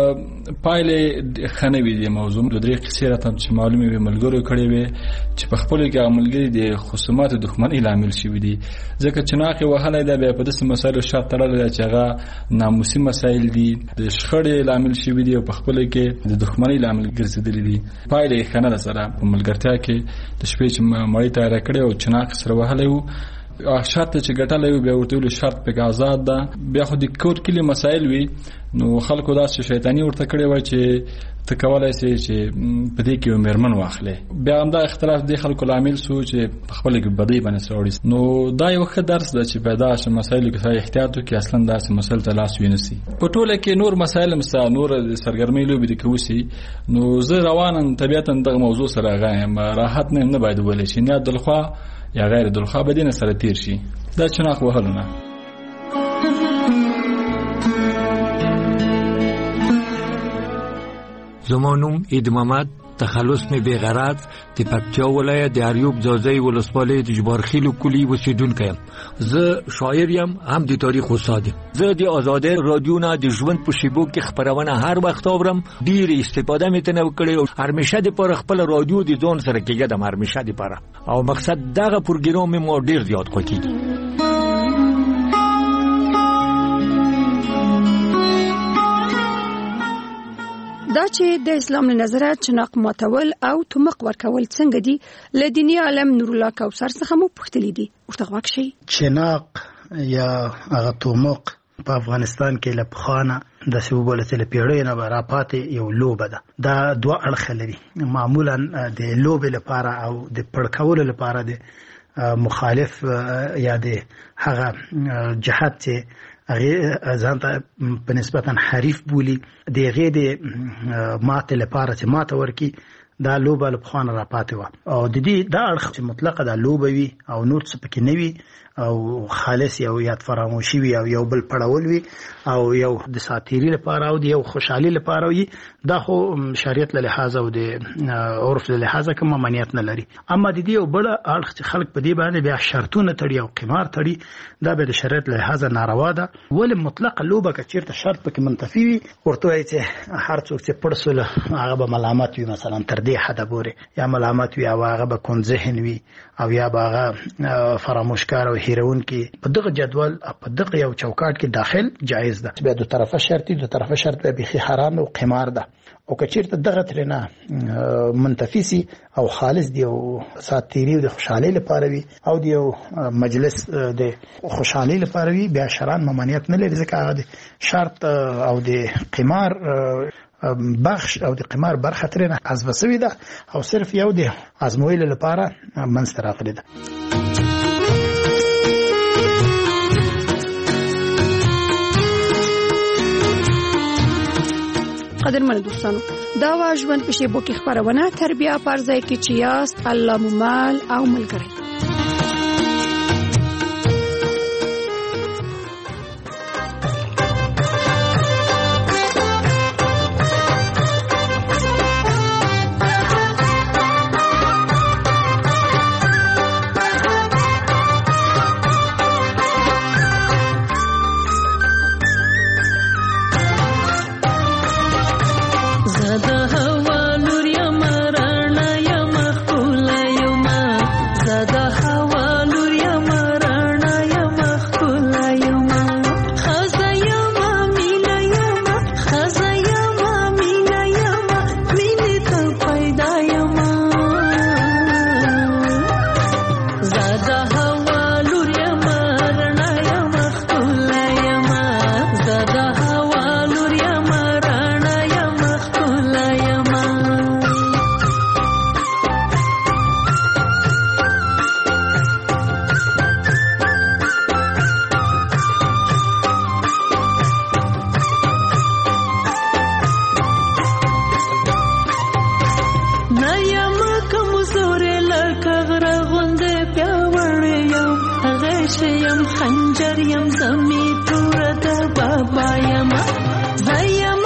پایلې خنوي دي. موضوع د درې قصې راته چې معلومه وي ملګرو کړي وي چې په خپل کې ملګری د خصومات دښمنۍ لامل شوی دي ځکه چناق وهله ده بیا په داسې مسایلو شرط تړل چې هغه ناموسي مسایل دي د شخړې لامل شوی دي او په خپل کې د دښمنۍ لامل ګرځېدلې دي. پایلې خنه سره په ملګرتیا کې د شپې چې مړی تیار کړي او چناق سره وهله وو شرط چې ګټلې وي بیا ورته ویل شرط په آزاد ده. بیا خو د کور کلی مسایل وي نو خلکو داسې شیطانی ورته کړی وای چې ته کولای شې چې په دې کې مېرمن واخلې. بیا هم دا اختلاف د خلکو لامل سو چې په خپل کې بدی باندې سوړي. نو دا یو ښه درس ده چې پیدا شي مسایل کې احتیاط وکړي، اصلا داسې مسایل ته لاس وینسي. په ټوله کې نور مسایل مثلا نور سرګرمۍ لوبې د کوسي نو زه روانم طبيعتا دغه موضوع سره غایم راحت نه باید ولې شي نه دلخوا یا غیر دلخوا بدینه سره تیر شي. دا چناق وهلونه زمانوم اید محمد تخلص می بیغرض د پکتیا ولایت د اریوب ځاځي ولسوالۍ د جبارخیل کلی اوسیدونکی یم. زه شاعر یم هم د تاریخ استاد یم. زه د آزادۍ رادیو نه د ژوند په شیبو کې خبرونه هر وخت اورم. ډیر استفاده مې تنه وکړې او هرمشه د پر خپل رادیو د ځون سره کېږم د هرمشه د پر او مقصد دغه پروګرام مې ډیر زیات خوښیږي. دا چې د اسلام له نظره چناق ماتول او تمق ورکول څنګه دي له دیني عالم نور الله کوثر څخه مو پوښتلې دي. ورته غواړم شي چناق یا هغه تمق په افغانستان کې له پخوانه د سیوبله تل پیړۍ نه راپاتې یو لوبه ده. دا دوه اړخ لري. معمولا د لوبې لپاره او د پړکولو لپاره د مخالف یا د هغه جهات چې هغه ځانته په نسبتا حریف بولی د هغه د ماته لپاره چې ماته ورکی دا لوبه لپاره راپاتې و او د دې دا اړخ چې مطلقه دا لوبه وي او نور څه پکې نه وي او خالص یو یاد فراموشي وي او یو بل پړول وي او یو د ساتيري لپاره او د یو خوشحالي لپاره وي. دا خو شریعت له لحاظ او د عرف له لحاظ کوم ممانعت نه لري. اما د دې یو بل اړخ چې خلک په دې باندې بیا شرطونه تړي او قمار تړي دا به د شریعت له لحاظ ناروا ده. ول مطلق لوبه کچیرته شرط پکې منتفي وي ورته وایي چې هر څوک چې پړسل هغه به ملامت وي مثلا تر دې حد پورې یا ملامت وي او هغه به کون ذهن وي او یا به هغه فراموشکار او هیرون کې په دغه جدول په دغه یو چوکاټ کې داخل جایز ده. بیا دو طرفه شرطي دو طرفه شرط به بخي حرام او قمار ده او کچیرته دغه ترنه منتفي سي او خالص دی او ساتيري او د خوشحالي لپاره وي او دی مجلس د خوشحالي لپاره وي بیا شران ممانعت نه لري ځکه هغه شرط او د قمار بخش او د قمار برخه ترنه حذف شوی ده او صرف یو د ازمویل لپاره منځ راغلی ده. قدرمن دوستانو دا وا ژوند په شیبو کې خبرونه تربیه پر ځای کې چې یاست الله مال او ملګری. خنجر یم زمی تور د بابا یم زیم